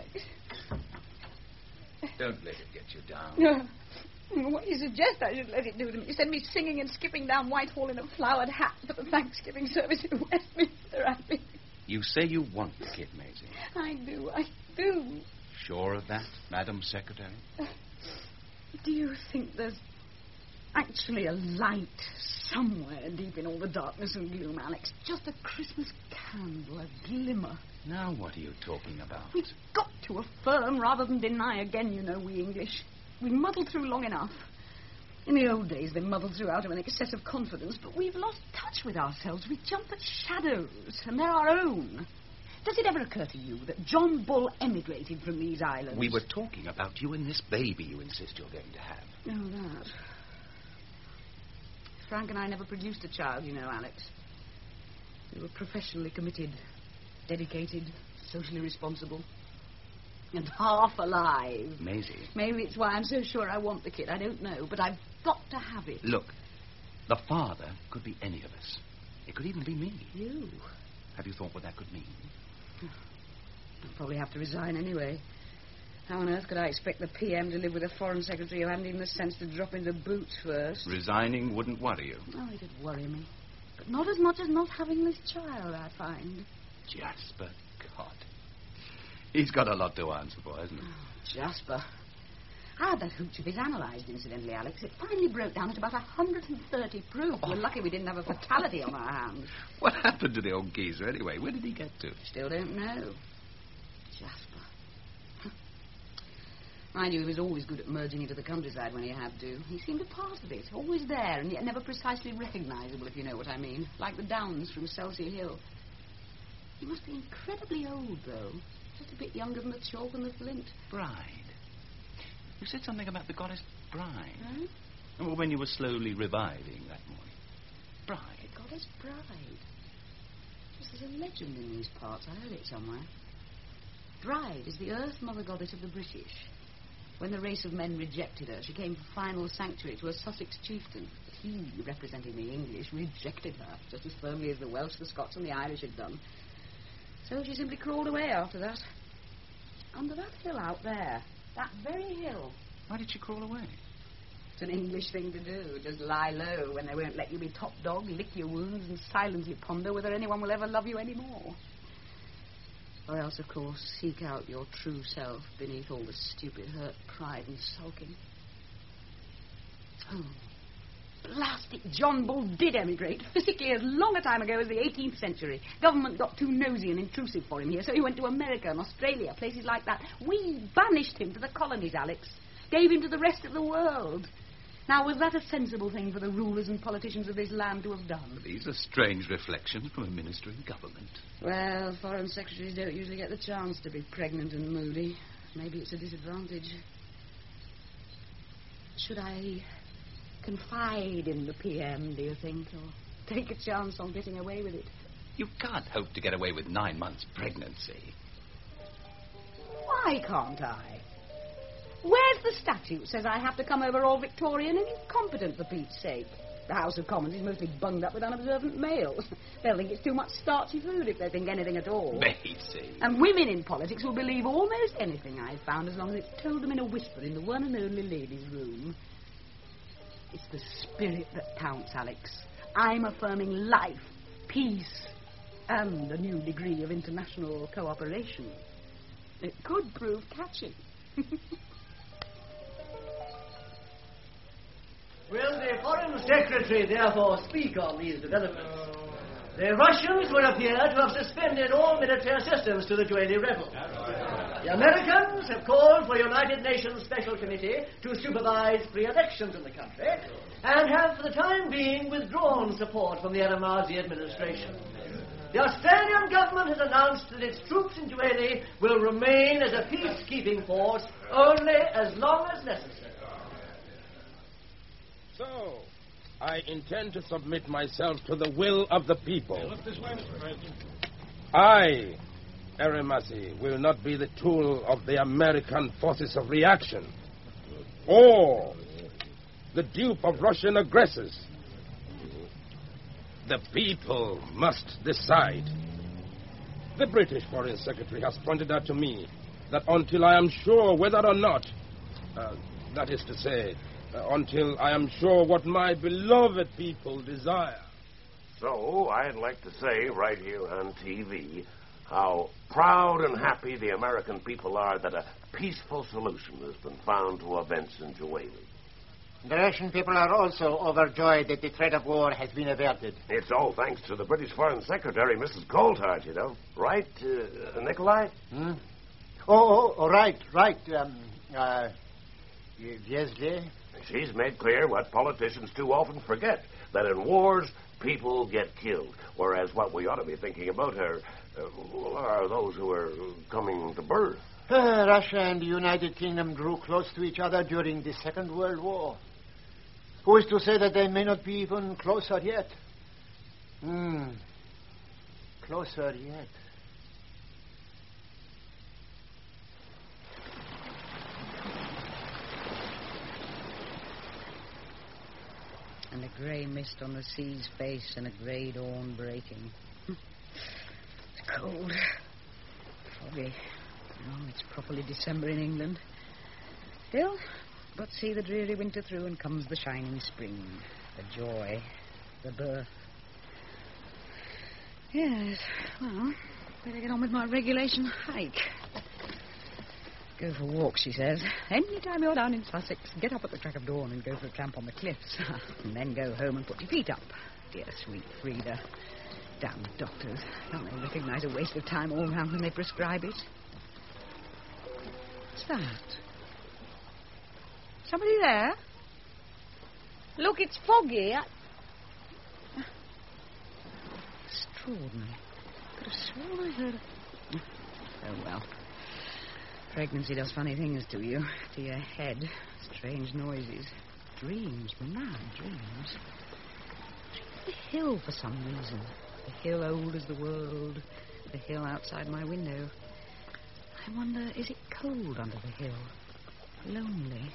don't let it get you down. No. What do you suggest I should let it do to me? Send me singing and skipping down Whitehall in a flowered hat for the Thanksgiving service in Westminster Abbey. You say you want the kid, Maisie. I do. Sure of that, Madam Secretary? Do you think there's actually a light somewhere deep in all the darkness and gloom, Alex? Just a Christmas candle, a glimmer. Now what are you talking about? We've got to affirm rather than deny again, you know, we English. We muddled through long enough. In the old days, they muddled through out of an excess of confidence, but we've lost touch with ourselves. We jump at shadows, and they're our own. Does it ever occur to you that John Bull emigrated from these islands? We were talking about you and this baby you insist you're going to have. Oh, that. Frank and I never produced a child, you know, Alex. We were professionally committed, dedicated, socially responsible, and half alive. Maisie. Maybe it's why I'm so sure I want the kid. I don't know, but I've got to have it. Look, the father could be any of us. It could even be me. You? Have you thought what that could mean? I'll probably have to resign anyway. How on earth could I expect the PM to live with a foreign secretary who hadn't even the sense to drop into boots first? Resigning wouldn't worry you. Oh, it'd worry me. But not as much as not having this child, I find. Jasper, God. He's got a lot to answer for, hasn't he? Oh, Jasper. I had that hooch of his analysed, incidentally, Alex. It finally broke down at about 130 proof. We're lucky we didn't have a fatality on our hands. What happened to the old geezer, anyway? Where did he get to? Still don't know. Jasper. Mind you, he was always good at merging into the countryside when he had to. He seemed a part of it, always there, and yet never precisely recognisable, if you know what I mean. Like the Downs from Selsey Hill. He must be incredibly old, though. Just a bit younger than the chalk and the flint. Bride. You said something about the goddess Bride. Huh? Well, when you were slowly reviving that morning. Bride. The goddess Bride. Yes, there's a legend in these parts. I heard it somewhere. Bride is the earth mother goddess of the British. When the race of men rejected her, she came for final sanctuary to a Sussex chieftain. But he, representing the English, rejected her just as firmly as the Welsh, the Scots, and the Irish had done. So she simply crawled away after that. Under that hill out there. That very hill. Why did she crawl away? It's an English thing to do. Just lie low when they won't let you be top dog, lick your wounds, and silently ponder whether anyone will ever love you anymore. Or else, of course, seek out your true self beneath all the stupid hurt, pride, and sulking. Oh, blast it, John Bull did emigrate, physically as long a time ago as the 18th century. Government got too nosy and intrusive for him here, so he went to America and Australia, places like that. We banished him to the colonies, Alex. Gave him to the rest of the world. Now, was that a sensible thing for the rulers and politicians of this land to have done? These are strange reflections from a minister in government. Well, foreign secretaries don't usually get the chance to be pregnant and moody. Maybe it's a disadvantage. Should I confide in the PM, do you think, or take a chance on getting away with it? You can't hope to get away with 9 months' pregnancy. Why can't I? Where's the statute that says I have to come over all Victorian and incompetent, for Pete's sake? The House of Commons is mostly bunged up with unobservant males. They'll think it's too much starchy food if they think anything at all. Maisie. And women in politics will believe almost anything I've found as long as it's told them in a whisper in the one and only ladies' room. It's the spirit that counts, Alex. I'm affirming life, peace, and a new degree of international cooperation. It could prove catchy. Will the Foreign Secretary therefore speak on these developments? The Russians would appear to have suspended all military assistance to the Jubilee rebels. The Americans have called for a United Nations Special Committee to supervise free elections in the country and have, for the time being, withdrawn support from the Eramazi administration. The Australian government has announced that its troops in Jubilee will remain as a peacekeeping force only as long as necessary. So, I intend to submit myself to the will of the people. Look this way, Mr. President. I, Eremasi, will not be the tool of the American forces of reaction or the dupe of Russian aggressors. The people must decide. The British Foreign Secretary has pointed out to me that until I am sure whether or not, that is to say, until I am sure what my beloved people desire. So, I'd like to say right here on TV how proud and happy the American people are that a peaceful solution has been found to events in Juweli. The Russian people are also overjoyed that the threat of war has been averted. It's all thanks to the British Foreign Secretary, Mrs. Goldhart, you know. Right, Nikolai? Oh, right. Yes, dear. She's made clear what politicians too often forget, that in wars, people get killed, whereas what we ought to be thinking about are those who are coming to birth. Russia and the United Kingdom drew close to each other during the Second World War. Who is to say that they may not be even closer yet? Closer yet. And a grey mist on the sea's face and a grey dawn breaking. It's cold. Foggy. Oh, it's properly December in England. Still, but see the dreary winter through and comes the shining spring. The joy. The birth. Yes, well, better get on with my regulation hike. Go for walks, she says. Any time you're down in Sussex, get up at the crack of dawn and go for a tramp on the cliffs. And then go home and put your feet up. Dear sweet Frida. Damn doctors. Don't they recognize a waste of time all round when they prescribe it? What's that? Somebody there? Look, it's foggy. Extraordinary. Could have sworn I heard... Oh, well. Pregnancy does funny things to you, to your head. Strange noises. Dreams, mad dreams. The hill for some reason. The hill old as the world. The hill outside my window. I wonder, is it cold under the hill? Lonely.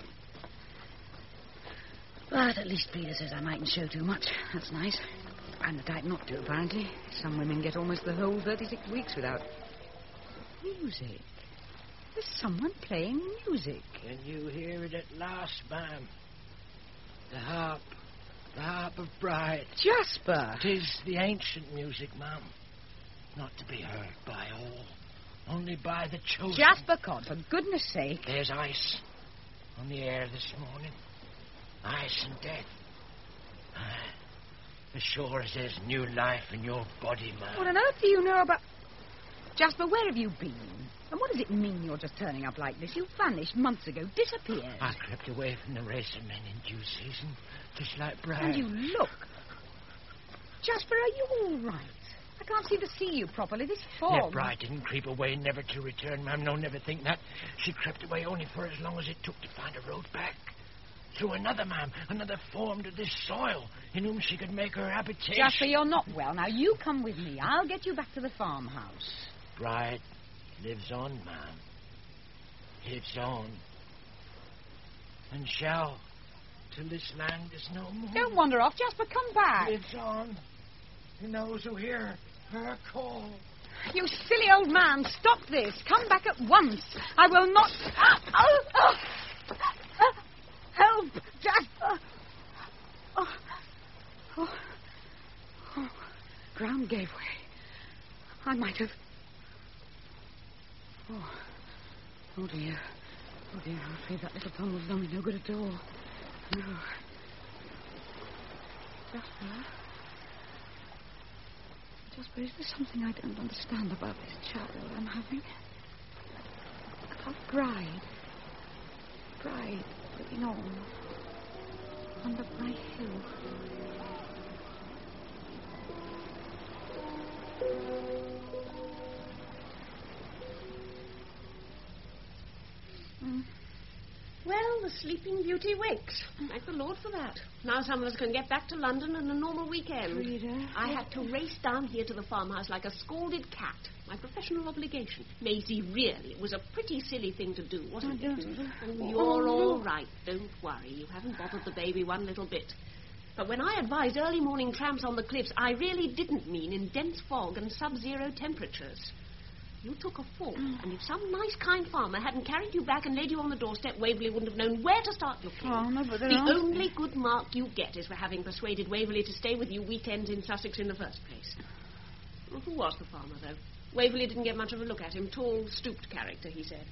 But at least Peter says I mightn't show too much. That's nice. I'm the type not to, apparently. Some women get almost the whole 36 weeks without... Music. There's someone playing music. Can you hear it at last, ma'am? The harp of Bright. Jasper! 'Tis the ancient music, ma'am. Not to be heard by all. Only by the chosen. Jasper Cod, for goodness sake. There's ice on the air this morning. Ice and death. As sure as there's new life in your body, ma'am. What on earth do you know about... Jasper, where have you been? And what does it mean you're just turning up like this? You vanished months ago, disappeared. I crept away from the racer men in due season, just like Brian. And you look. Jasper, are you all right? I can't seem to see you properly. This fog... Yet Bright didn't creep away, never to return, ma'am. No, never think that. She crept away only for as long as it took to find a road back. Through another, ma'am, another form to this soil, in whom she could make her habitation. Jasper, you're not well. Now, you come with me. I'll get you back to the farmhouse. Bright lives on, ma'am. Lives on. And shall, till this land is no more. Don't wander off, Jasper. Come back. Lives on. And those who hear her call. You silly old man, stop this. Come back at once. I will not... Help, Jasper. Ground gave way. I might have... Oh, dear. I'm afraid that little pun was done me no good at all. No. Jasper, is there something I don't understand about this child I'm having? About Bride putting on under my hill. Well, the Sleeping Beauty wakes. Thank the Lord for that. Now some of us can get back to London on a normal weekend. Frida. I had to race down here to the farmhouse like a scalded cat. My professional obligation. Maisie, really, it was a pretty silly thing to do, wasn't it? Oh, you're all right. Don't worry. You haven't bothered the baby one little bit. But when I advised early morning tramps on the cliffs, I really didn't mean in dense fog and sub-zero temperatures. You took a fall, and if some nice, kind farmer hadn't carried you back and laid you on the doorstep, Waverley wouldn't have known where to start looking. Oh, no, but the only good mark you get is for having persuaded Waverley to stay with you weekends in Sussex in the first place. Well, who was the farmer, though? Waverley didn't get much of a look at him. Tall, stooped character, he said.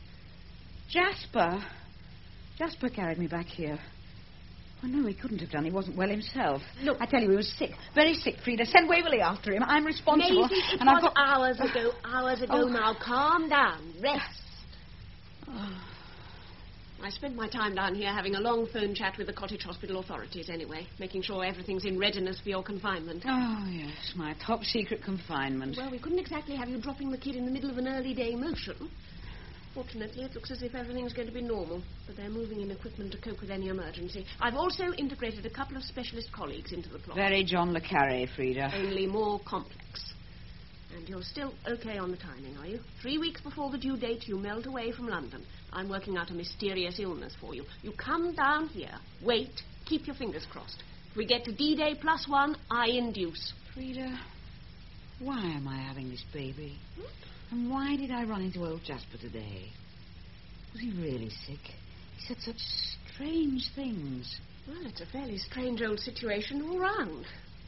Jasper. Jasper carried me back here. Oh, no, he couldn't have done. He wasn't well himself. Look. I tell you, he was sick. Very sick, Frida. Send Waverley after him. I'm responsible. Maisie, it and was I've got... hours ago now. Calm down. Rest. Oh. I spent my time down here having a long phone chat with the cottage hospital authorities anyway, making sure everything's in readiness for your confinement. Oh, yes, my top-secret confinement. Well, we couldn't exactly have you dropping the kid in the middle of an early day motion. Fortunately, it looks as if everything's going to be normal, but they're moving in equipment to cope with any emergency. I've also integrated a couple of specialist colleagues into the plot. Very John le Carré, Frida. Only more complex. And you're still okay on the timing, are you? 3 weeks before the due date, you melt away from London. I'm working out a mysterious illness for you. You come down here, wait, keep your fingers crossed. If we get to D-Day +1, I induce. Frida, why am I having this baby? And why did I run into old Jasper today? Was he really sick? He said such strange things. Well, it's a fairly strange old situation all round.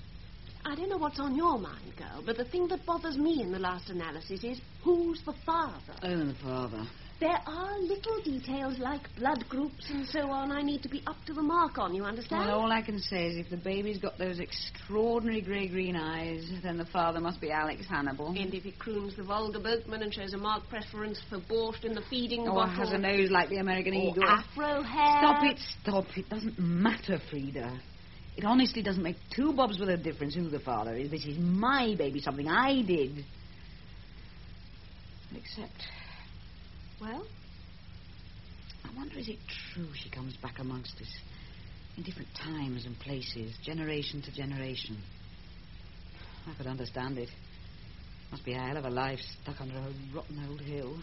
I don't know what's on your mind, girl, but the thing that bothers me in the last analysis is who's the father? Oh, the father. There are little details like blood groups and so on I need to be up to the mark on, you understand? Well, all I can say is if the baby's got those extraordinary grey-green eyes, then the father must be Alex Hannibal. And if he croons the vulgar boatman and shows a marked preference for borscht in the feeding bottle... Or has a nose like the American eagle. Afro hair. Stop it. Doesn't matter, Frida. It honestly doesn't make two bobs worth of difference who the father is. This is my baby, something I did. Except... Well? I wonder, is it true she comes back amongst us in different times and places, generation to generation? I could understand it. Must be a hell of a life stuck under a rotten old hill.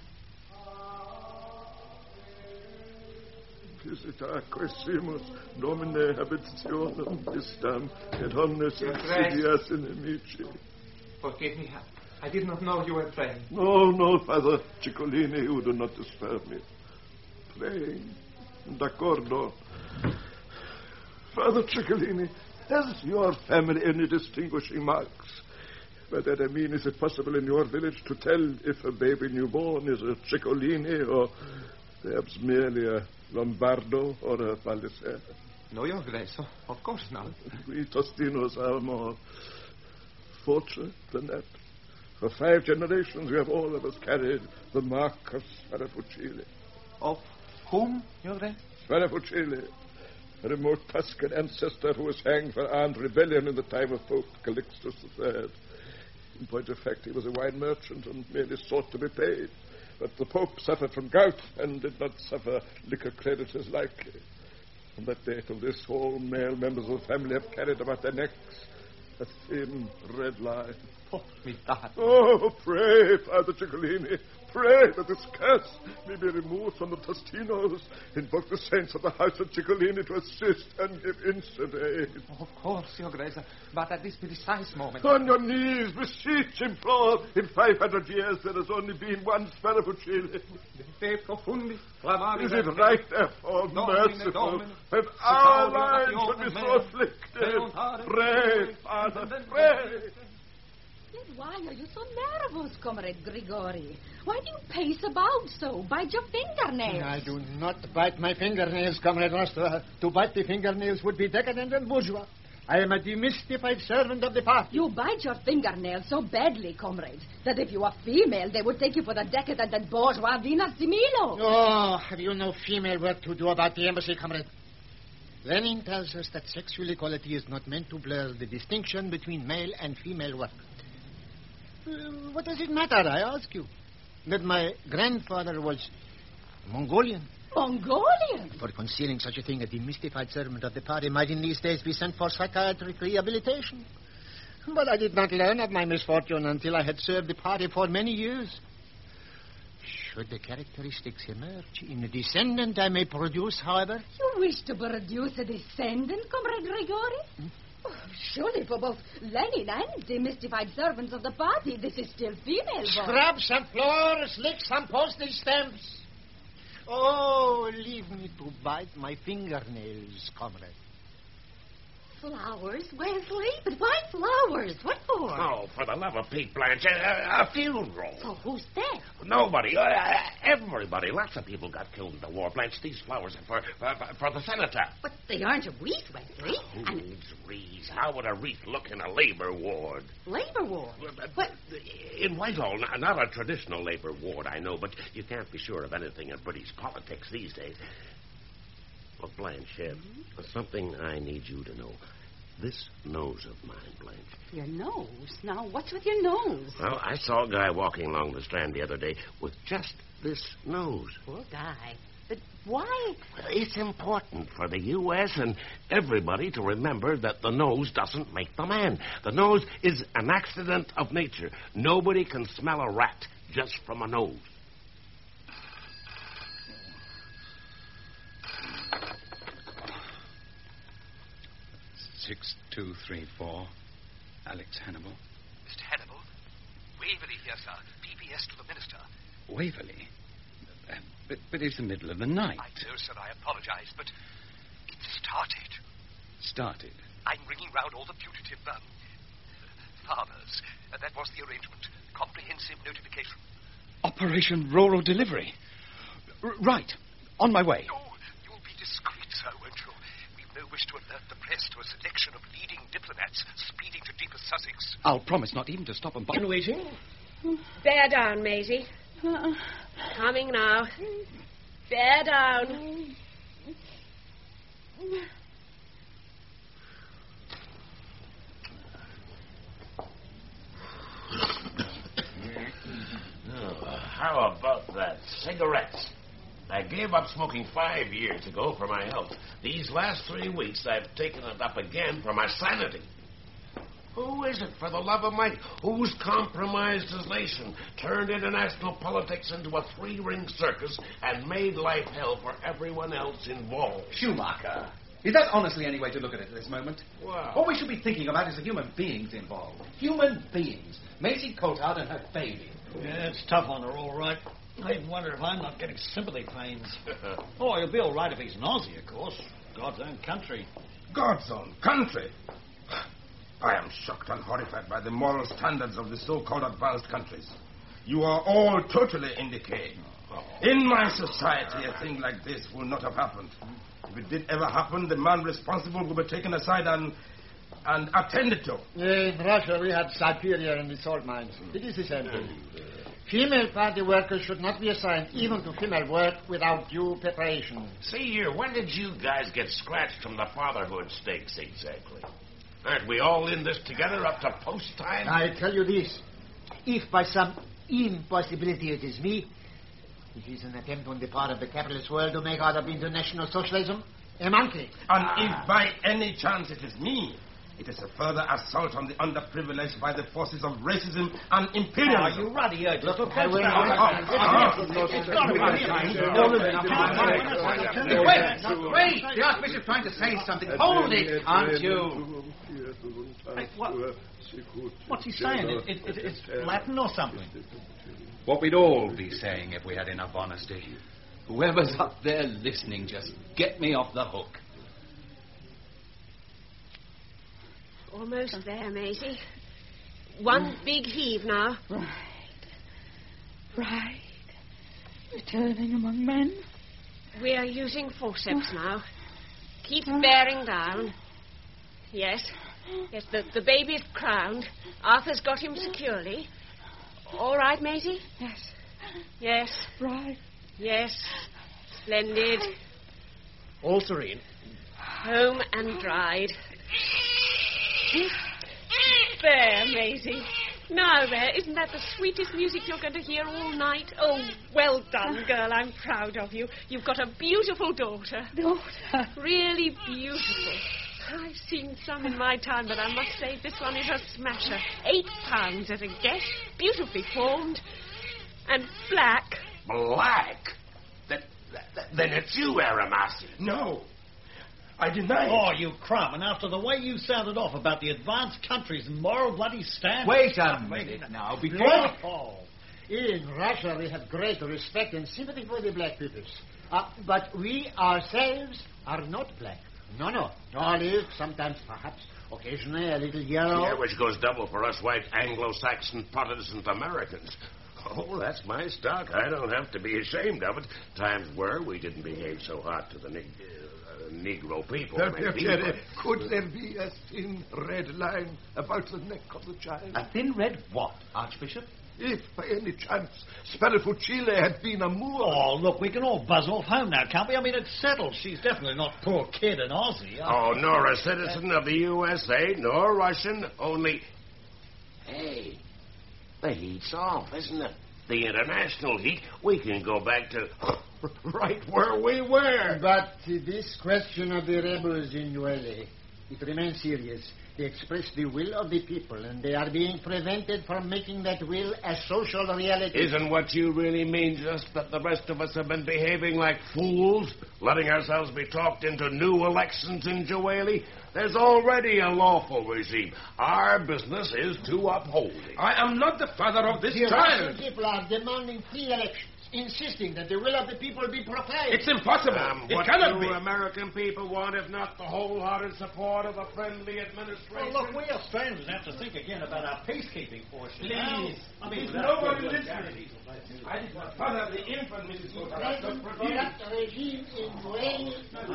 Visita quaesimus nomine habitationem istam et omnes insidias inimici. Forgive me, I did not know you were praying. No, Father Ciccolini, you do not disturb me. Praying. D'accordo. Father Ciccolini, has your family any distinguishing marks? By that I mean, is it possible in your village to tell if a baby newborn is a Ciccolini or perhaps merely a Lombardo or a Palliser? No, Your Grace, of course not. We Tostinos are more fortunate than that. For 5 generations, we have all of us carried the mark of Sferafucile. Of whom, Your Grace? Sferafucile, a remote Tuscan ancestor who was hanged for armed rebellion in the time of Pope Calixtus III. In point of fact, he was a wine merchant and merely sought to be paid. But the Pope suffered from gout and did not suffer liquor creditors likely. From that date of this, all male members of the family have carried about their necks a thin red line. Oh, pray, Father Ciccolini, pray that this curse may be removed from the Tostinos. Invoke the saints of the house of Ciccolini to assist and give instant aid. Of course, Your Grace, but at this precise moment... On your knees, beseech, implore. In 500 years there has only been one Sferafucile. Is it right, therefore, merciful, that our line should be so afflicted? Pray, Father, pray. Why are you so nervous, Comrade Grigori? Why do you pace about so? Bite your fingernails. I do not bite my fingernails, Comrade Nostra. To bite the fingernails would be decadent and bourgeois. I am a demystified servant of the party. You bite your fingernails so badly, comrade, that if you were female, they would take you for the decadent and bourgeois Venus de Milo. Oh, have you no female work to do about the embassy, comrade? Lenin tells us that sexual equality is not meant to blur the distinction between male and female work. What does it matter, I ask you? That my grandfather was Mongolian. Mongolian? For concealing such a thing, a demystified servant of the party might in these days be sent for psychiatric rehabilitation. But I did not learn of my misfortune until I had served the party for many years. Should the characteristics emerge in a descendant I may produce, however? You wish to produce a descendant, Comrade Grigori? Oh, surely for both Lenin and the mystified servants of the party, this is still female born. Scrub some floors, lick some postage stamps. Oh, leave me to bite my fingernails, comrade. Flowers, Wesley? But why flowers? What for? Oh, for the love of Pete Blanche, a funeral. So who's dead? Nobody. Everybody. Lots of people got killed in the war. Blanche, these flowers are for the cenotaph. But they aren't a wreath, Wesley. Who needs wreaths? How would a wreath look in a labor ward? Labor ward? What? In Whitehall, not a traditional labor ward, I know, but you can't be sure of anything in British politics these days. Well, Blanche, something I need you to know. This nose of mine, Blanche. Your nose? Now, what's with your nose? Well, I saw a guy walking along the Strand the other day with just this nose. Poor guy. But why? Well, it's important for the U.S. and everybody to remember that the nose doesn't make the man. The nose is an accident of nature. Nobody can smell a rat just from a nose. Six, 2, 3, 4. Alex Hannibal. Mr. Hannibal? Waverley here, sir. PPS to the Minister. Waverley? But it's the middle of the night. I know, sir. I apologize, but it started. Started? I'm ringing round all the putative fathers. That was the arrangement. Comprehensive notification. Operation Rural Delivery. Right. On my way. No, you'll be discreet, sir, won't you? No wish to alert the press to a selection of leading diplomats speeding to deepest Sussex. I'll promise not even to stop and... Been waiting? Bear down, Maisie. Coming now. Bear down. How about that? Cigarettes. I gave up smoking 5 years ago for my health. These last 3 weeks, I've taken it up again for my sanity. Who is it, for the love of Mike, who's compromised his nation, turned international politics into a 3-ring circus, and made life hell for everyone else involved? Schumacher. Is that honestly any way to look at it at this moment? Wow. What we should be thinking about is the human beings involved. Human beings. Maisie Coulthard and her baby. Yeah, it's tough on her, all right. I even wonder if I'm not getting sympathy pains. Oh, he'll be all right if he's an Aussie, of course. God's own country. God's own country? I am shocked and horrified by the moral standards of the so-called advanced countries. You are all totally in decay. In my society, a thing like this will not have happened. If it did ever happen, the man responsible will be taken aside and attended to. In Russia, we had Siberia and the salt mines. It is the same thing. Female party workers should not be assigned even to female work without due preparation. See here, when did you guys get scratched from the fatherhood stakes exactly? Aren't we all in this together up to post time? I tell you this. If by some impossibility it is me, it is an attempt on the part of the capitalist world to make out of international socialism a monkey. And if by any chance it is me, it is a further assault on the underprivileged by the forces of racism and imperialism. You ruddy urge. Look, Wait, the Archbishop's trying to say something. Hold it, aren't you? Hey, what's he saying? It's Latin or something? What we'd all be saying if we had enough honesty. Whoever's up there listening, just get me off the hook. Almost there, Maisie. One big heave now. Right. Returning among men. We are using forceps now. Keep bearing down. Yes. Yes, the baby's crowned. Arthur's got him securely. All right, Maisie? Yes. Yes. Right. Yes. Splendid. All serene. Home and dried. There, Maisie. Now there, isn't that the sweetest music you're going to hear all night? Oh, well done, girl. I'm proud of you. You've got a beautiful daughter. Daughter? Really beautiful. I've seen some in my time, but I must say this one is a smasher. £8 at a guess, beautifully formed, and black. Black? Then it's you, Aramasi. No. I deny it. Oh, you crumb. And after the way you sounded off about the advanced countries and moral bloody standards... Wait a minute now, before... In Russia, we have great respect and sympathy for the black peoples. But we ourselves are not black. No. Olive, sometimes perhaps, occasionally a little yellow. Yeah, which goes double for us white Anglo-Saxon Protestant Americans. Oh, that's my stock. I don't have to be ashamed of it. Times were we didn't behave so hot to the Negro people. Maybe, Could there be a thin red line about the neck of the child? A thin red what, Archbishop? If, by any chance, Sparafucile had been a Moor... Oh, look, we can all buzz off home now, can't we? I mean, it's settled. She's definitely not poor kid in Aussie. Oh, nor a citizen of the USA, nor Russian, only... Hey, the heat's off, isn't it? The international heat. We can go back to right where we were. But this question of the rebels in Uele, it remains serious. They express the will of the people, and they are being prevented from making that will a social reality. Isn't what you really mean just that the rest of us have been behaving like fools, letting ourselves be talked into new elections in Joali? There's already a lawful regime. Our business is to uphold it. I am not the father of this The child. Russian people are demanding free elections, insisting that the will of the people be proclaimed. It's impossible. It what cannot do be. American people want if not the wholehearted support of a friendly administration? Well, look, we Australians have to think again about our peacekeeping portion. Please. I mean, Nobody listening. I did not father the infant Mrs. Sotarach. Regime in Uele.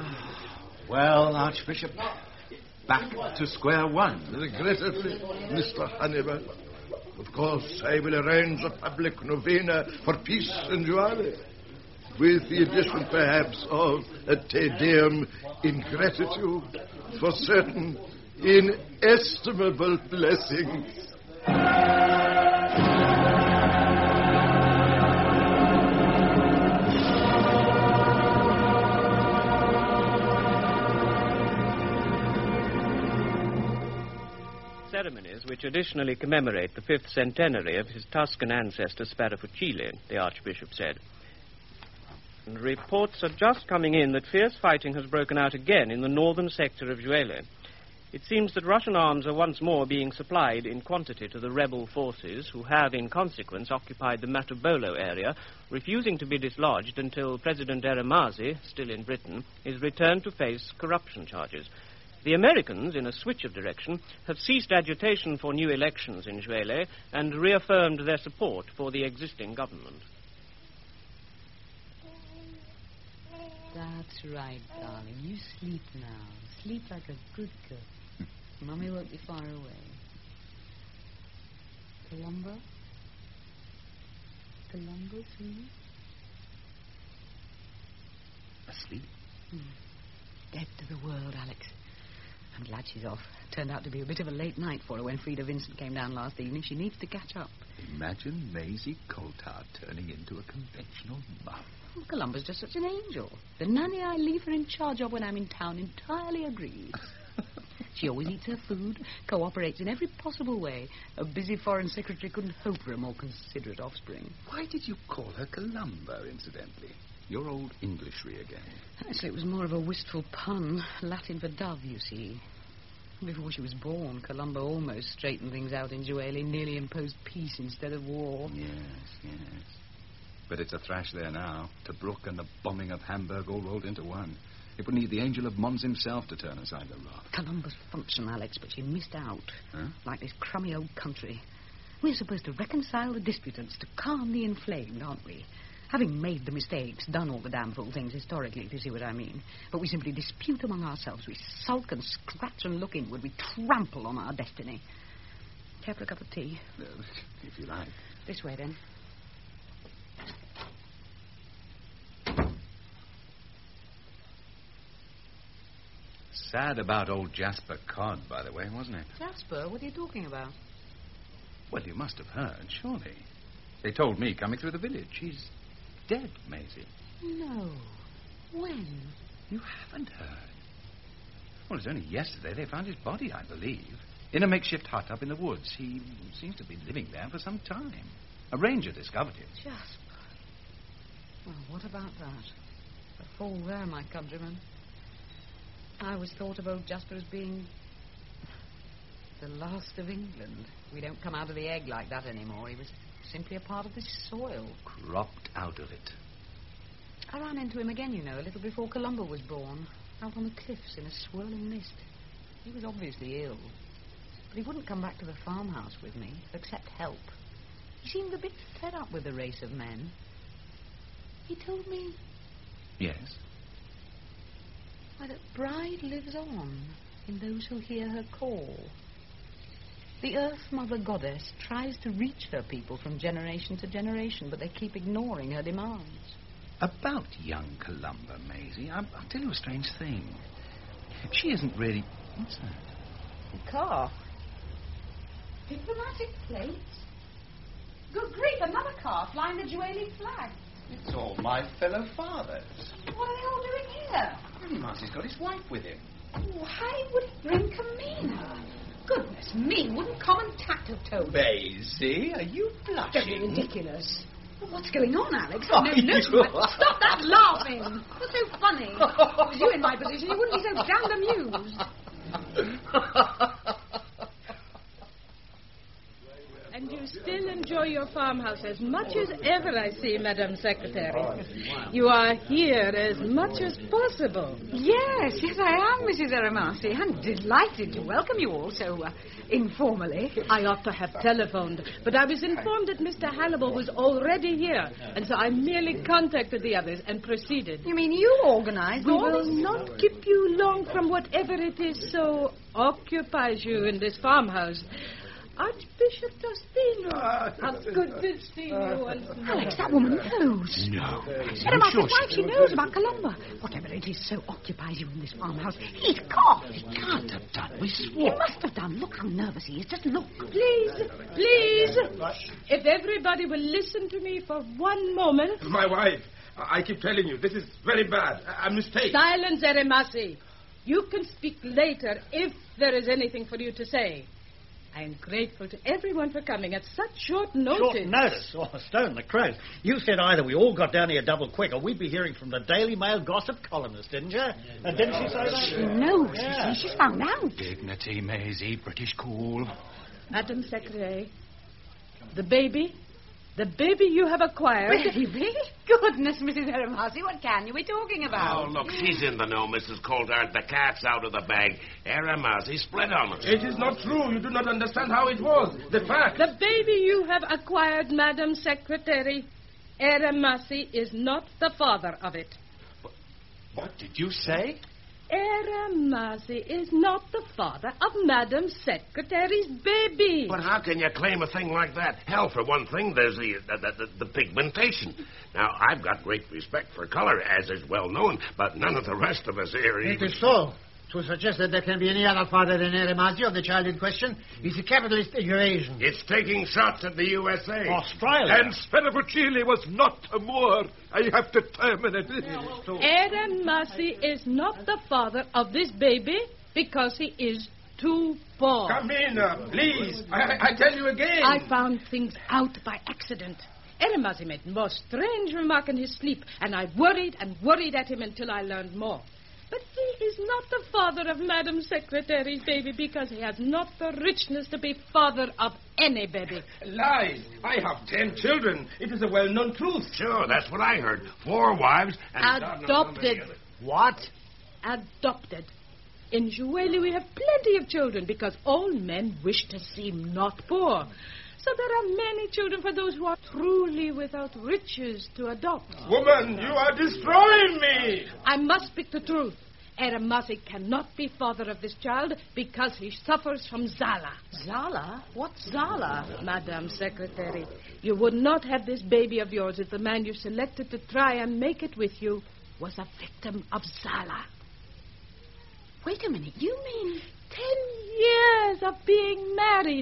Well, Archbishop, back to square one. Regrettably, Mr. Hannibal. Of course, I will arrange a public novena for peace in Joali, with the addition, perhaps, of a Te Deum in gratitude for certain inestimable blessings. Ceremonies which additionally commemorate the 5th centenary of his Tuscan ancestor Sparafucile, the Archbishop said. And reports are just coming in that fierce fighting has broken out again in the northern sector of Juele. It seems that Russian arms are once more being supplied in quantity to the rebel forces, who have, in consequence, occupied the Matobolo area, refusing to be dislodged until President Eramasi, still in Britain, is returned to face corruption charges. The Americans, in a switch of direction, have ceased agitation for new elections in Juele and reaffirmed their support for the existing government. That's right, darling. You sleep now. Sleep like a good girl. Mummy won't be far away. Columbo? Columbo, sweetie? Asleep? Dead to the world, Alex. I'm glad she's off. Turned out to be a bit of a late night for her when Frida Vincent came down last evening. She needs to catch up. Imagine Maisie Coulthard turning into a conventional mum. Well, Columbo's just such an angel. The nanny I leave her in charge of when I'm in town entirely agrees. She always eats her food, cooperates in every possible way. A busy foreign secretary couldn't hope for a more considerate offspring. Why did you call her Columbo, incidentally? Your old Englishry again. Actually, it was more of a wistful pun. Latin for dove, you see. Before she was born, Columbo almost straightened things out in Juele, nearly imposed peace instead of war. Yes. But it's a thrash there now. Tobruk and the bombing of Hamburg all rolled into one. It would need the Angel of Mons himself to turn aside the wrath. Columbo's function, Alex, but she missed out. Huh? Like this crummy old country. We're supposed to reconcile the disputants, to calm the inflamed, aren't we? Having made the mistakes, done all the damn fool things historically, if you see what I mean. But we simply dispute among ourselves. We sulk and scratch and look inward. We trample on our destiny. Care for a cup of tea? If you like. This way, then. Sad about old Jasper Codd, by the way, wasn't it? Jasper? What are you talking about? Well, you must have heard, surely. They told me coming through the village. She's dead, Maisie. No. When? You haven't heard? Well, it's only yesterday they found his body, I believe, in a makeshift hut up in the woods. He seems to be living there for some time. A ranger discovered him. Jasper. Well, what about that? A fall there, my countryman. I always thought of old Jasper as being the last of England. We don't come out of the egg like that anymore. He was simply a part of this soil. Cropped out of it. I ran into him again, you know, a little before Columba was born, out on the cliffs in a swirling mist. He was obviously ill, but he wouldn't come back to the farmhouse with me, accept help. He seemed a bit fed up with the race of men. He told me... Yes? Why, that Bride lives on in those who hear her call. The Earth Mother Goddess tries to reach her people from generation to generation, but they keep ignoring her demands. About young Columba, Maisie, I'll tell you a strange thing. She isn't really... What's that? A car. Diplomatic plates? Good grief, another car flying the Jubilee flag. It's all my fellow fathers. What are they all doing here? Marty's got his wife with him. Why would he bring Camina? Goodness me, wouldn't common tact have told me? Maisie, are you blushing? Don't be ridiculous. Well, what's going on, Alex? Oh, no. Stop that laughing. What's so funny? If it was you in my position, you wouldn't be so damned amused. And you still enjoy your farmhouse as much as ever, I see, Madam Secretary. You are here as much as possible. Yes, I am, Mrs. Eremasi. I'm delighted to welcome you all so informally. I ought to have telephoned, but I was informed that Mr. Hannibal was already here, and so I merely contacted the others and proceeded. You mean you organized We all will this? not keep you long from whatever it is so occupies you in this farmhouse. Archbishop Dostino. How good to see you once more. Alex, that woman knows. No. Eremasi's wife, she knows about Columba. Whatever it is so occupies you in this farmhouse. He's coughed. He can't have done. We He swore. must have done. Look how nervous he is. Just look. Please. If everybody will listen to me for one moment. My wife. I keep telling you, this is very bad. A mistake. Silence, Eremasi. You can speak later if there is anything for you to say. I am grateful to everyone for coming at such short notice. Short notice? Oh, Stone the Crow. You said either we all got down here double quick or we'd be hearing from the Daily Mail gossip columnist, didn't you? And didn't she say that? She knows. You see, she's found out. Dignity, Maisie. British cool. Madam Secretary, the baby you have acquired... Baby? Goodness, Mrs. Eremasi, what can you be talking about? Oh, look, she's in the know, Mrs. Coulthard. The cat's out of the bag. Eremasi split on us. It is not true. You do not understand how it was. The fact. The baby you have acquired, Madam Secretary, Eremasi is not the father of it. What did you say? Eremasi is not the father of Madam Secretary's baby. But how can you claim a thing like that? Hell, for one thing, there's the pigmentation. Now, I've got great respect for color, as is well known, but none of the rest of us here... It is so. To suggest that there can be any other father than Eremasi of the child in question is a capitalist invasion. It's taking shots at the USA. Australia. And Sperafucili was not a Moor. I have to terminate it. Eremasi is not the father of this baby because he is too poor. Camina, please. I tell you again. I found things out by accident. Eremasi made most strange remark in his sleep, and I worried at him until I learned more. But he is not the father of Madam Secretary's baby because he has not the richness to be father of any baby. Lies. I have 10 children. It is a well-known truth. Sure, that's what I heard. 4 wives and... Adopted. What? Adopted. In Jubilee we have plenty of children because all men wish to seem not poor. So there are many children for those who are truly without riches to adopt. Woman, you are destroying me. I must speak the truth. Eremasi cannot be father of this child because he suffers from Zala. Zala? What's Zala? Madam Secretary, you would not have this baby of yours if the man you selected to try and make it with you was a victim of Zala. Wait a minute, you mean... 10 years of being married.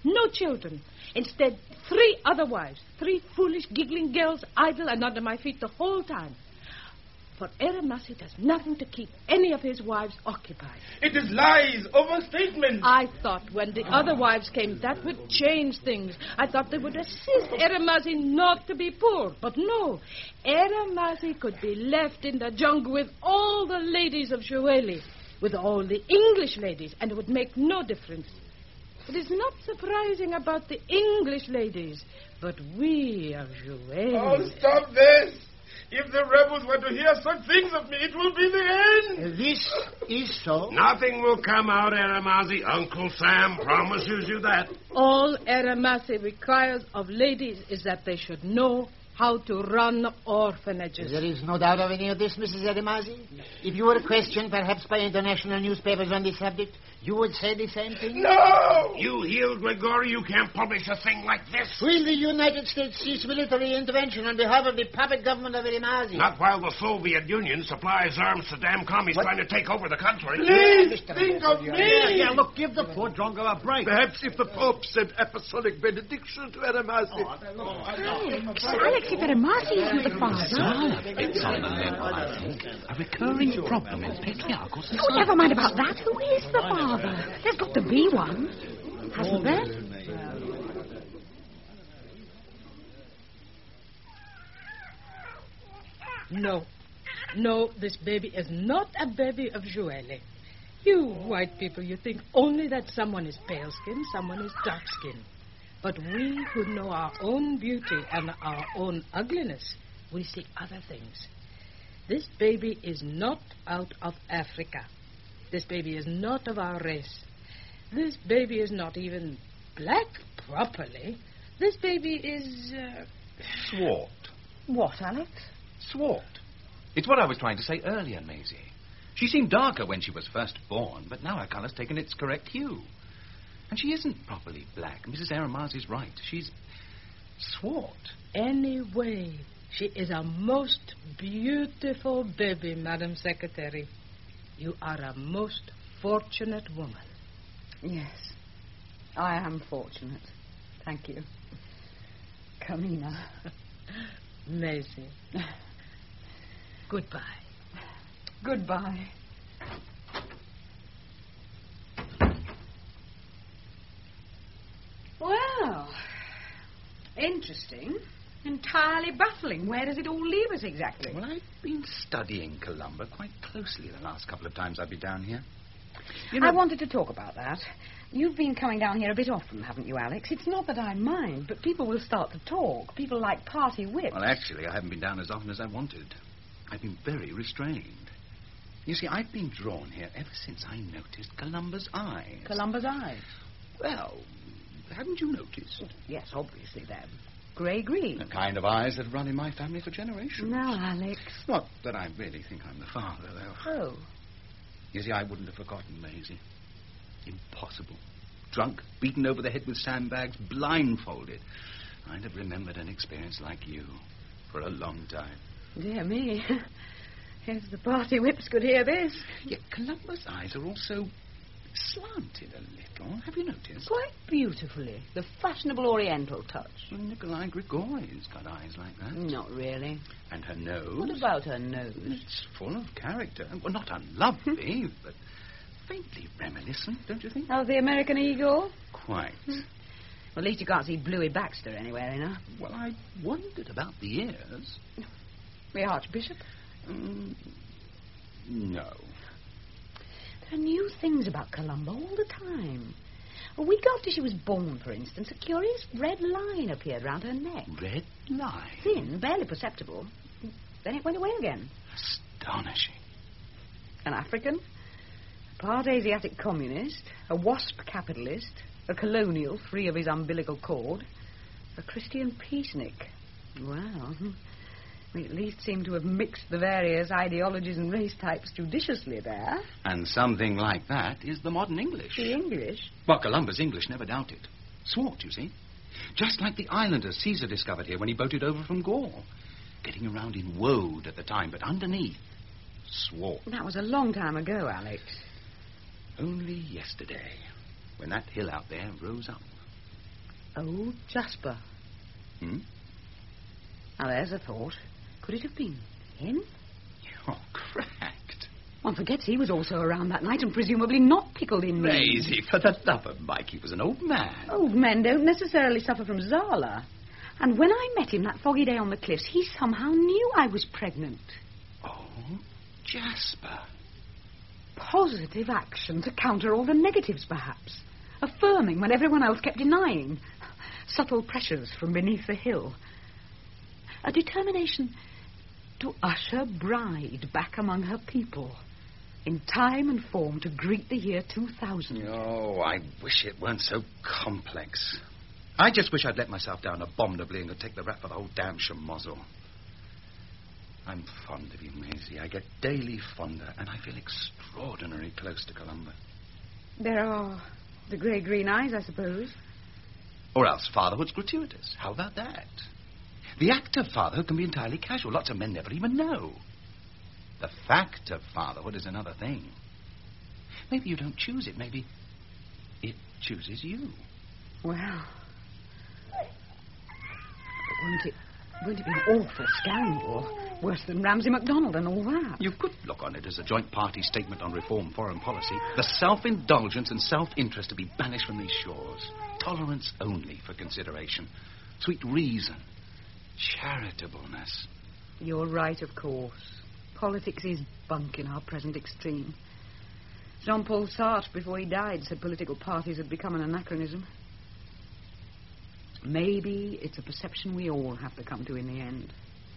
no children. Instead, 3 other wives, 3 foolish, giggling girls, idle and under my feet the whole time. For Eremasi does nothing to keep any of his wives occupied. It is lies, overstatement. I thought when the other wives came, that would change things. I thought they would assist Eremasi not to be poor. But no, Eremasi could be left in the jungle with all the ladies of Joueli, with all the English ladies, and it would make no difference. It is not surprising about the English ladies, but we of Joueli... Oh, stop this! If the rebels were to hear such things of me, it will be the end. This is so. Nothing will come out, Eremasi. Uncle Sam promises you that. All Eremasi requires of ladies is that they should know how to run orphanages. There is no doubt of any of this, Mrs. Eremasi. If you were questioned, perhaps by international newspapers on this subject, you would say the same thing? No! You healed, Grigori. You can't publish a thing like this. Will the United States cease military intervention on behalf of the puppet government of Eremasi? Not while the Soviet Union supplies arms to damn commies trying to take over the country. Please, think of me. Yeah, look, give the poor drongo a break. Perhaps if the Pope sent apostolic benediction to Eremasi. Alex, if Eremasi isn't the father... It's on the level, I think. A recurring problem in patriarchal society. Oh, never mind about that. Who is the father? There's got to be one. Hasn't there? No, this baby is not a baby of Joueli. You white people, you think only that someone is pale-skinned, someone is dark-skinned. But we who know our own beauty and our own ugliness, we see other things. This baby is not out of Africa. This baby is not of our race. This baby is not even black properly. This baby is... Swart. What, Alex? Swart. It's what I was trying to say earlier, Maisie. She seemed darker when she was first born, but now her colour's taken its correct hue. And she isn't properly black. Mrs. Eremasi's right. She's swart. Anyway, she is a most beautiful baby, Madam Secretary. You are a most fortunate woman. Yes, I am fortunate. Thank you. Kamina. Maisie. Goodbye. Goodbye. Well, interesting. Entirely baffling. Where does it all leave us exactly? Well, I've been studying Columba quite closely the last couple of times I've been down here. You know, I wanted to talk about that. You've been coming down here a bit often, haven't you, Alex? It's not that I mind, but people will start to talk. People like party whips. Well, actually, I haven't been down as often as I wanted. I've been very restrained. You see, I've been drawn here ever since I noticed Columba's eyes. Columba's eyes? Well, haven't you noticed? Yes, obviously, they're grey-green. The kind of eyes that run in my family for generations. No, Alex. Not that I really think I'm the father, though. Oh. You see, I wouldn't have forgotten Maisie. Impossible. Drunk, beaten over the head with sandbags, blindfolded. I'd have remembered an experience like you for a long time. Dear me. If the party whips could hear this. Yet Columba's eyes are also slanted a little. Have you noticed? Quite beautifully. The fashionable Oriental touch. Well, Nikolai Grigorian's got eyes like that. Not really. And her nose? What about her nose? It's full of character. Well, not unlovely, but faintly reminiscent, don't you think? Of the American Eagle? Quite. Well, at least you can't see Bluey Baxter anywhere, you know. Well, I wondered about the ears. The Archbishop? No. There are new things about Columba all the time. A week after she was born, for instance, a curious red line appeared round her neck. Red line? Thin, barely perceptible. Then it went away again. Astonishing. An African, a part Asiatic communist, a WASP capitalist, a colonial free of his umbilical cord, a Christian peacenik. Well, we at least seem to have mixed the various ideologies and race types judiciously there. And something like that is the modern English. The English? Well, Columba's English never doubted. Swart, you see. Just like the islanders Caesar discovered here when he boated over from Gaul. Getting around in woad at the time, but underneath, swart. That was a long time ago, Alex. Only yesterday, when that hill out there rose up. Oh, Jasper. Hmm? Now, there's a thought. Could it have been him? You're cracked. One forgets he was also around that night and presumably not pickled in me. Maisie, for the love of Mike, he was an old man. Old men don't necessarily suffer from Zala. And when I met him that foggy day on the cliffs, he somehow knew I was pregnant. Oh, Jasper. Positive action to counter all the negatives, perhaps. Affirming when everyone else kept denying. Subtle pressures from beneath the hill. A determination to usher Bride back among her people. In time and form to greet the year 2000. Oh, I wish it weren't so complex. I just wish I'd let myself down abominably and could take the rap for the whole damn schmozzle. I'm fond of you, Maisie. I get daily fonder, and I feel extraordinarily close to Columba. There are the grey-green eyes, I suppose. Or else fatherhood's gratuitous. How about that? The act of fatherhood can be entirely casual. Lots of men never even know. The fact of fatherhood is another thing. Maybe you don't choose it. Maybe it chooses you. Well, wouldn't it be an awful scandal? Worse than Ramsay MacDonald and all that. You could look on it as a joint party statement on reform foreign policy. The self-indulgence and self-interest to be banished from these shores. Tolerance only for consideration. Sweet reason. Charitableness. You're right, of course. Politics is bunk in our present extreme. Jean-Paul Sartre, before he died, said political parties had become an anachronism. Maybe it's a perception we all have to come to in the end.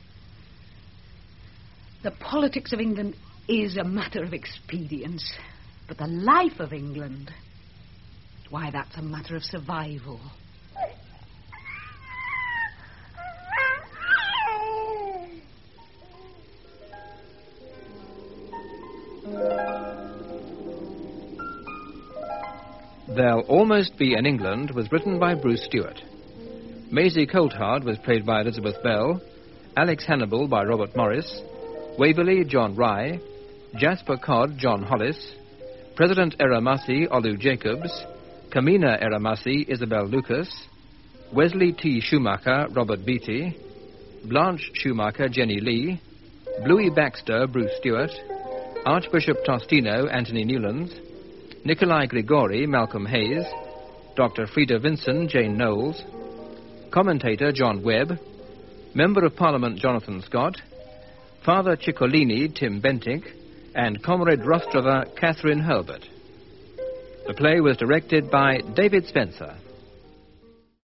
The politics of England is a matter of expedience. But the life of England, why, that's a matter of survival. There'll Almost Be an England was written by Bruce Stewart. Maisie Coulthard was played by Elizabeth Bell, Alex Hannibal by Robert Morris, Waverley, John Rye, Jasper Codd, John Hollis, President Eramasi, Olu Jacobs, Kamina Eramasi, Isabel Lucas, Wesley T. Schumacher, Robert Beatty, Blanche Schumacher, Jenny Lee, Bluey Baxter, Bruce Stewart, Archbishop Tostino, Anthony Newlands, Nikolai Grigori, Malcolm Hayes, Dr. Frida Vinson, Jane Knowles, Commentator John Webb, Member of Parliament Jonathan Scott, Father Ciccolini, Tim Bentinck, and Comrade Rostrova, Catherine Hurlbert. The play was directed by David Spencer.